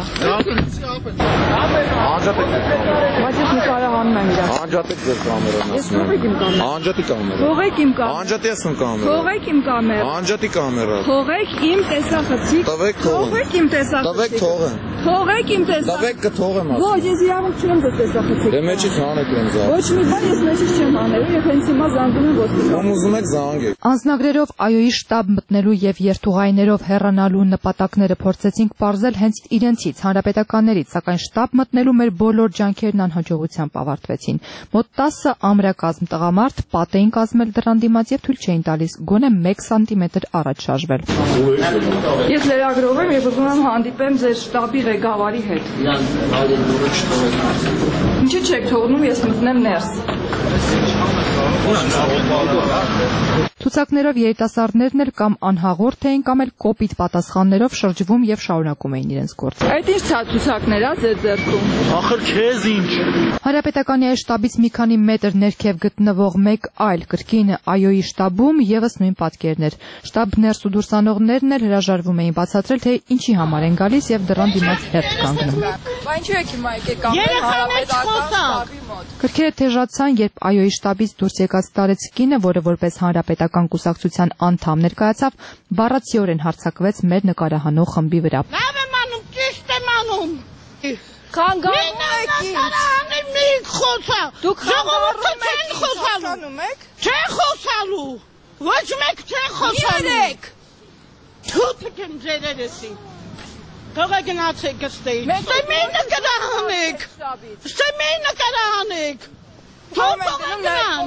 Բայց ես նկարահանում եմ իրար։ Անջատեք ձեր կամերան։ Ես թողեք իմ կամերան։ Անջատի կամերան։ Թողեք իմ կամերան։ Անջատի ասում կամերան։ Թողեք իմ կամերան։ Անջատի կամերան։ Թողեք իմ տեսախցիկ։ Տվեք թողեմ։ Թողեք իմ տեսախցիկ։ Տվեք թողեմ։ Թողեք իմ տեսախցիկ։ Տվեք կթողեմ ասում։ Ոչ, ես իրավունք չունեմ ձեր տեսախցիկ։ Դե մեջից հանեք ինձ։ Ոչ մի բան ես մեջից չեմ հանելու, եւ հենց հիմա զանգում եմ ոստիկան։ Ում ուզում եք զանգեք։ Անձնագրերով ԱՅՈ-ի շտաբ մտնելու եւ երթուղայիներով հեռանալու նպատակները փորձեցինք պարզել հենց իրենցից, հանրապետականներից, սակայն շտաբ մտնելու մեր բոլոր ջանքերն անհաջողությամբ ավարտվեցին։ Մոտ տասը ամրակազմ տղամարդ պատ էին կազմել դռան դիմաց եւ թույլ չէին տալիս գոնե մեկ սանտիմետր առաջ շարժվել։ Ես լրագրող եմ եւ ուզում եմ հանդիպեմ ձեր շտաբի ղեկավարի հետ։ Ինչի՞ չեք թողնում ես մտնեմ ներս։ Ցուցակներով երիտասարդներն էլ կամ անհաղորդ էին, կամ էլ կոպիտ պատասխաններով շրջվում եւ շարունակում էին իրենց գործը։ Այդ ինչ ցուցակներ ա ձեր ձեռքում։ Ախր քեզ ինչ։ Հանրապետականի այս շտաբից մի քանի մետր ներքև գտնվող մեկ այլ կրկին ԱՅՈ-ի շտաբում եւս նույն պատկերներ։ Շտաբ ներս ու դուրս անողներն էլ հրաժարվում էին բացատրել, թե ինչի համար են գալիս եւ դռան դիմաց հերթ կանգնում։ Բա ինչու եք հիմա եկեք կանգնել հանրապետական շտաբի մոտ։ Քրքերը թեժացան, երբ ԱՅՈ-ի շտաբից դուրս եկած տարեցկինը, որը որպես հանրապետական կուսակցության անդամ ներկայացավ, բառացիորեն հարձակվեց մեր նկարահանող խմբի վրա։ Լավ եմ անում, ճիշտ եմ անում։ Խանգարում եք ինձ։ Մի խոսա։ Դուք խանգարում եք խոսալու։ եք։ Չեն խոսալու։ Ոչ մեկ չեն խոսալու։ Եք։ Թութ եմ ձերերեսի։ Թողա գնացեք գստեի։ Մենք մի նկարահանեք։ Ստե մի նկարահանեք։ Թողեք գնան։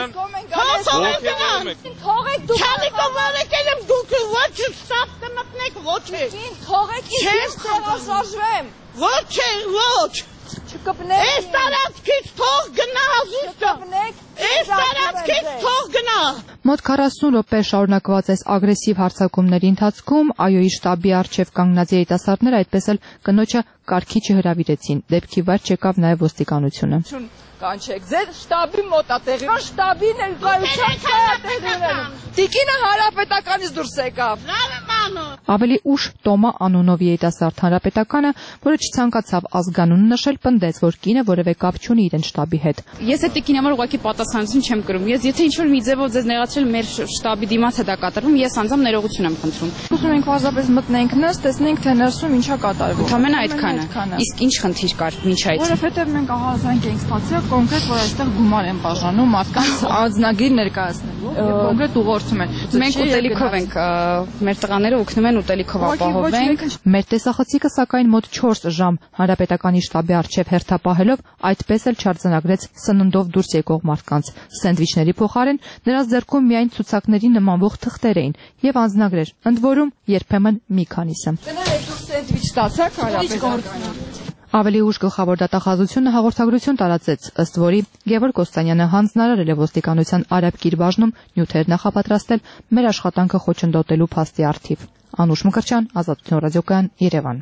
Թողեք գնան։ Թողեք դուք։ Չանի կողմարեք եմ դուք ոչ ստապ կմտնեք ոչ է։ Թողեք ես տեղաշարժվեմ։ Ոչ է, ոչ։ Չկպնեք։ Այս տարածքից թող գնա ազուստը։ Այս տարածքից թող գնա։ Մոտ քառասուն րոպե շարունակված այս ագրեսիվ հարձակումների ընթացքում ԱՅՈ-ի շտաբի առջև կանգնած երիտասարդները այդպես էլ կնոջը կարգի չհրավիրեցին։ Դեպքի վայր չեկավ նաև ոստիկանությունը։ Կանչեք, ձեր շտաբի մոտ ա տեղի, շտաբին էլ կայության տեղի ունենում։ Տիկինը հանրապետականից դուրս եկավ։ Ավելի ուշ Տոմա անունով երիտասարդ հանրապետականը, որը չցանկացավ ազգանուն նշել, պնդեց, որ կինը որևէ կապ չունի իրեն շտաբի հետ։ Ես այդ տիկին համար ուղղակի պատասխանատվություն չեմ կրում։ Ես եթե ինչ-որ մի ձևով ձեզ նեղացրել մեր շտաբի դիմաց է դա կատարվում, ես անձամբ ներողություն եմ խնդրում։ Ուզում ենք պարզապես մտնենք ներս, տեսնենք թե ներսում ինչա կատարվում։ Ընդամենը այդքանը։ Իսկ ինչ խնդիր կար մինչ այդ։ Որովհետև մենք ահա զանգ ենք ստացել կոնկրետ, որ այստեղ գումար են բաժանում մարդկանց անձնագիր ներկայացնելու եւ կոնկրետ ուղղորդում են։ Մենք ուտելիքով ենք, մեր տղաները օգնում են ուտելիքով ապահովենք։ Մեր տեսախցիկը սակայն մոտ չորս ժամ հանրապետականի շտաբի առջև հերթապահելով այդպես էլ չարձանագրեց սննդով դուրս եկող մարդկանց։ Սենդվիչների փոխարեն նրանց ձեռքում միայն ցուցակների նմանվող թղթեր էին եւ անձնագրեր, ընդ որում երբեմն մի քանիսը։ Գնացեք դուք սենդվիչ ստացաք հանրապետականը։ Ավելի ուշ գլխավոր դատախազությունը հաղորդագրություն տարածեց, ըստ որի Գևորգ Կոստանյանը հանձնարարել է ոստիկանության Արաբկիր բաժնում նյութեր նախապատրաստել մեր աշխատանքը խոչընդոտելու փաստի առթիվ։ Անուշ Մկրտչյան, Ազատություն ռադիոկայան, Երևան։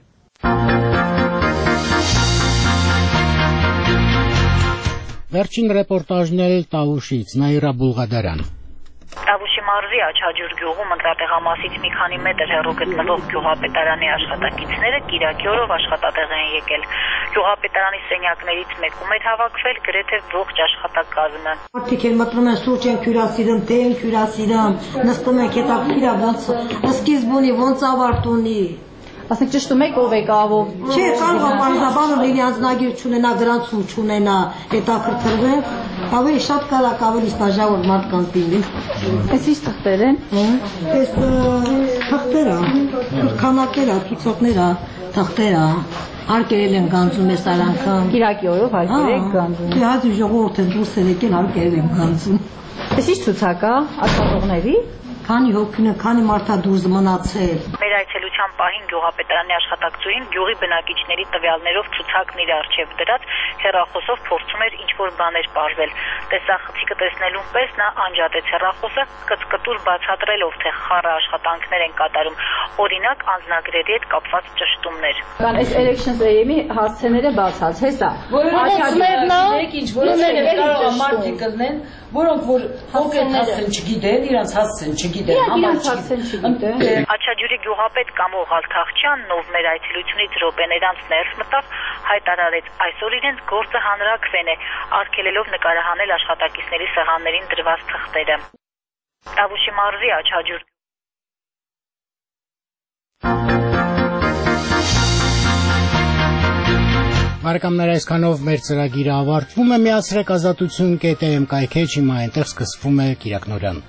Վերջին ռեպորտաժն էլ Տավուշից, Նաիրա Բուլղադարյան։ Տավուշի մարզի Աչաջուր գյուղում ընտրատեղամասից մի քանի մետր հեռու գտնվող գյուղապետարանի աշխատակիցները կիրակի օրով աշխատատեղ են եկել։ Գյուղապետարանի սենյակներից մեկում էր հավաքվել գրեթե ողջ աշխատակազմը։ Մարդիկ են մտնում են սուրճ են հյուրասիրում, թե են հյուրասիրում, նստում են հետաքրքիր է ոնց սկիզբ ունի, ոնց ավարտ ունի։ Ասենք ճշտում եք ով է կավով։ Չէ, կարող է պարզաբանը լինի անձնագիր չունենա, գրանցում չունենա, հետաքրքրվեն, Ավելի շատ կարակ ավելի ստաժավոր մարդկանց լինի։ Այս ի՞նչ թղթեր են։ Այս թղթերը, քանակերը, ցուցակները, թղթերը հարկերել են գանձում եսար անգամ։ Կիրակի օրով հարկեր եք գանձում։ Դե հազիվ ժողովուրդ են դուրս եկել հարկերել են գանձում։ Այս ի՞նչ ցուցակ է աշխատողների։ Քանի հոգին, քանի մարդա դուրս մնացել։ Մեր այցելության պահին գյուղապետարանի աշխատակցուհին գյուղի բնակիչների տվյալներով ցուցակն իր առջև դրած հեռախոսով փորձում էր ինչ-որ բաներ պարզել։ Տեսախցիկը տեսնելուն պես նա անջատեց հեռախոսը, կծկտուր բացատրելով, թե խառը աշխատանքներ են կատարում, օրինակ անձնագրերի հետ կապված ճշտումներ։ Կան այս Elections A M-ի հասցեները բացած, հեսա։ Որոնք որ հոգեն հասցեն չգիտեն, իրանց հասցեն չգիտեն, համար չգիտեն։ Աչաջուրի գյուղապետ Կամո Ղալթախչյանն, ով մեր այցելությունից րոպեներ անց ներս մտավ, հայտարարեց, այսօր իրենց գործը հանրաքվեն է, արգելելով նկարահանել աշխատակիցների սեղաններին դրված թղթերը։ Տավուշի մարզի Աչաջուր Բարեկամներ, այսքանով մեր ծրագիրը ավարտվում է։ Միացրեք ազատություն կետ am կայքեջ, հիմա այնտեղ սկսվում է Կիրակնորյան։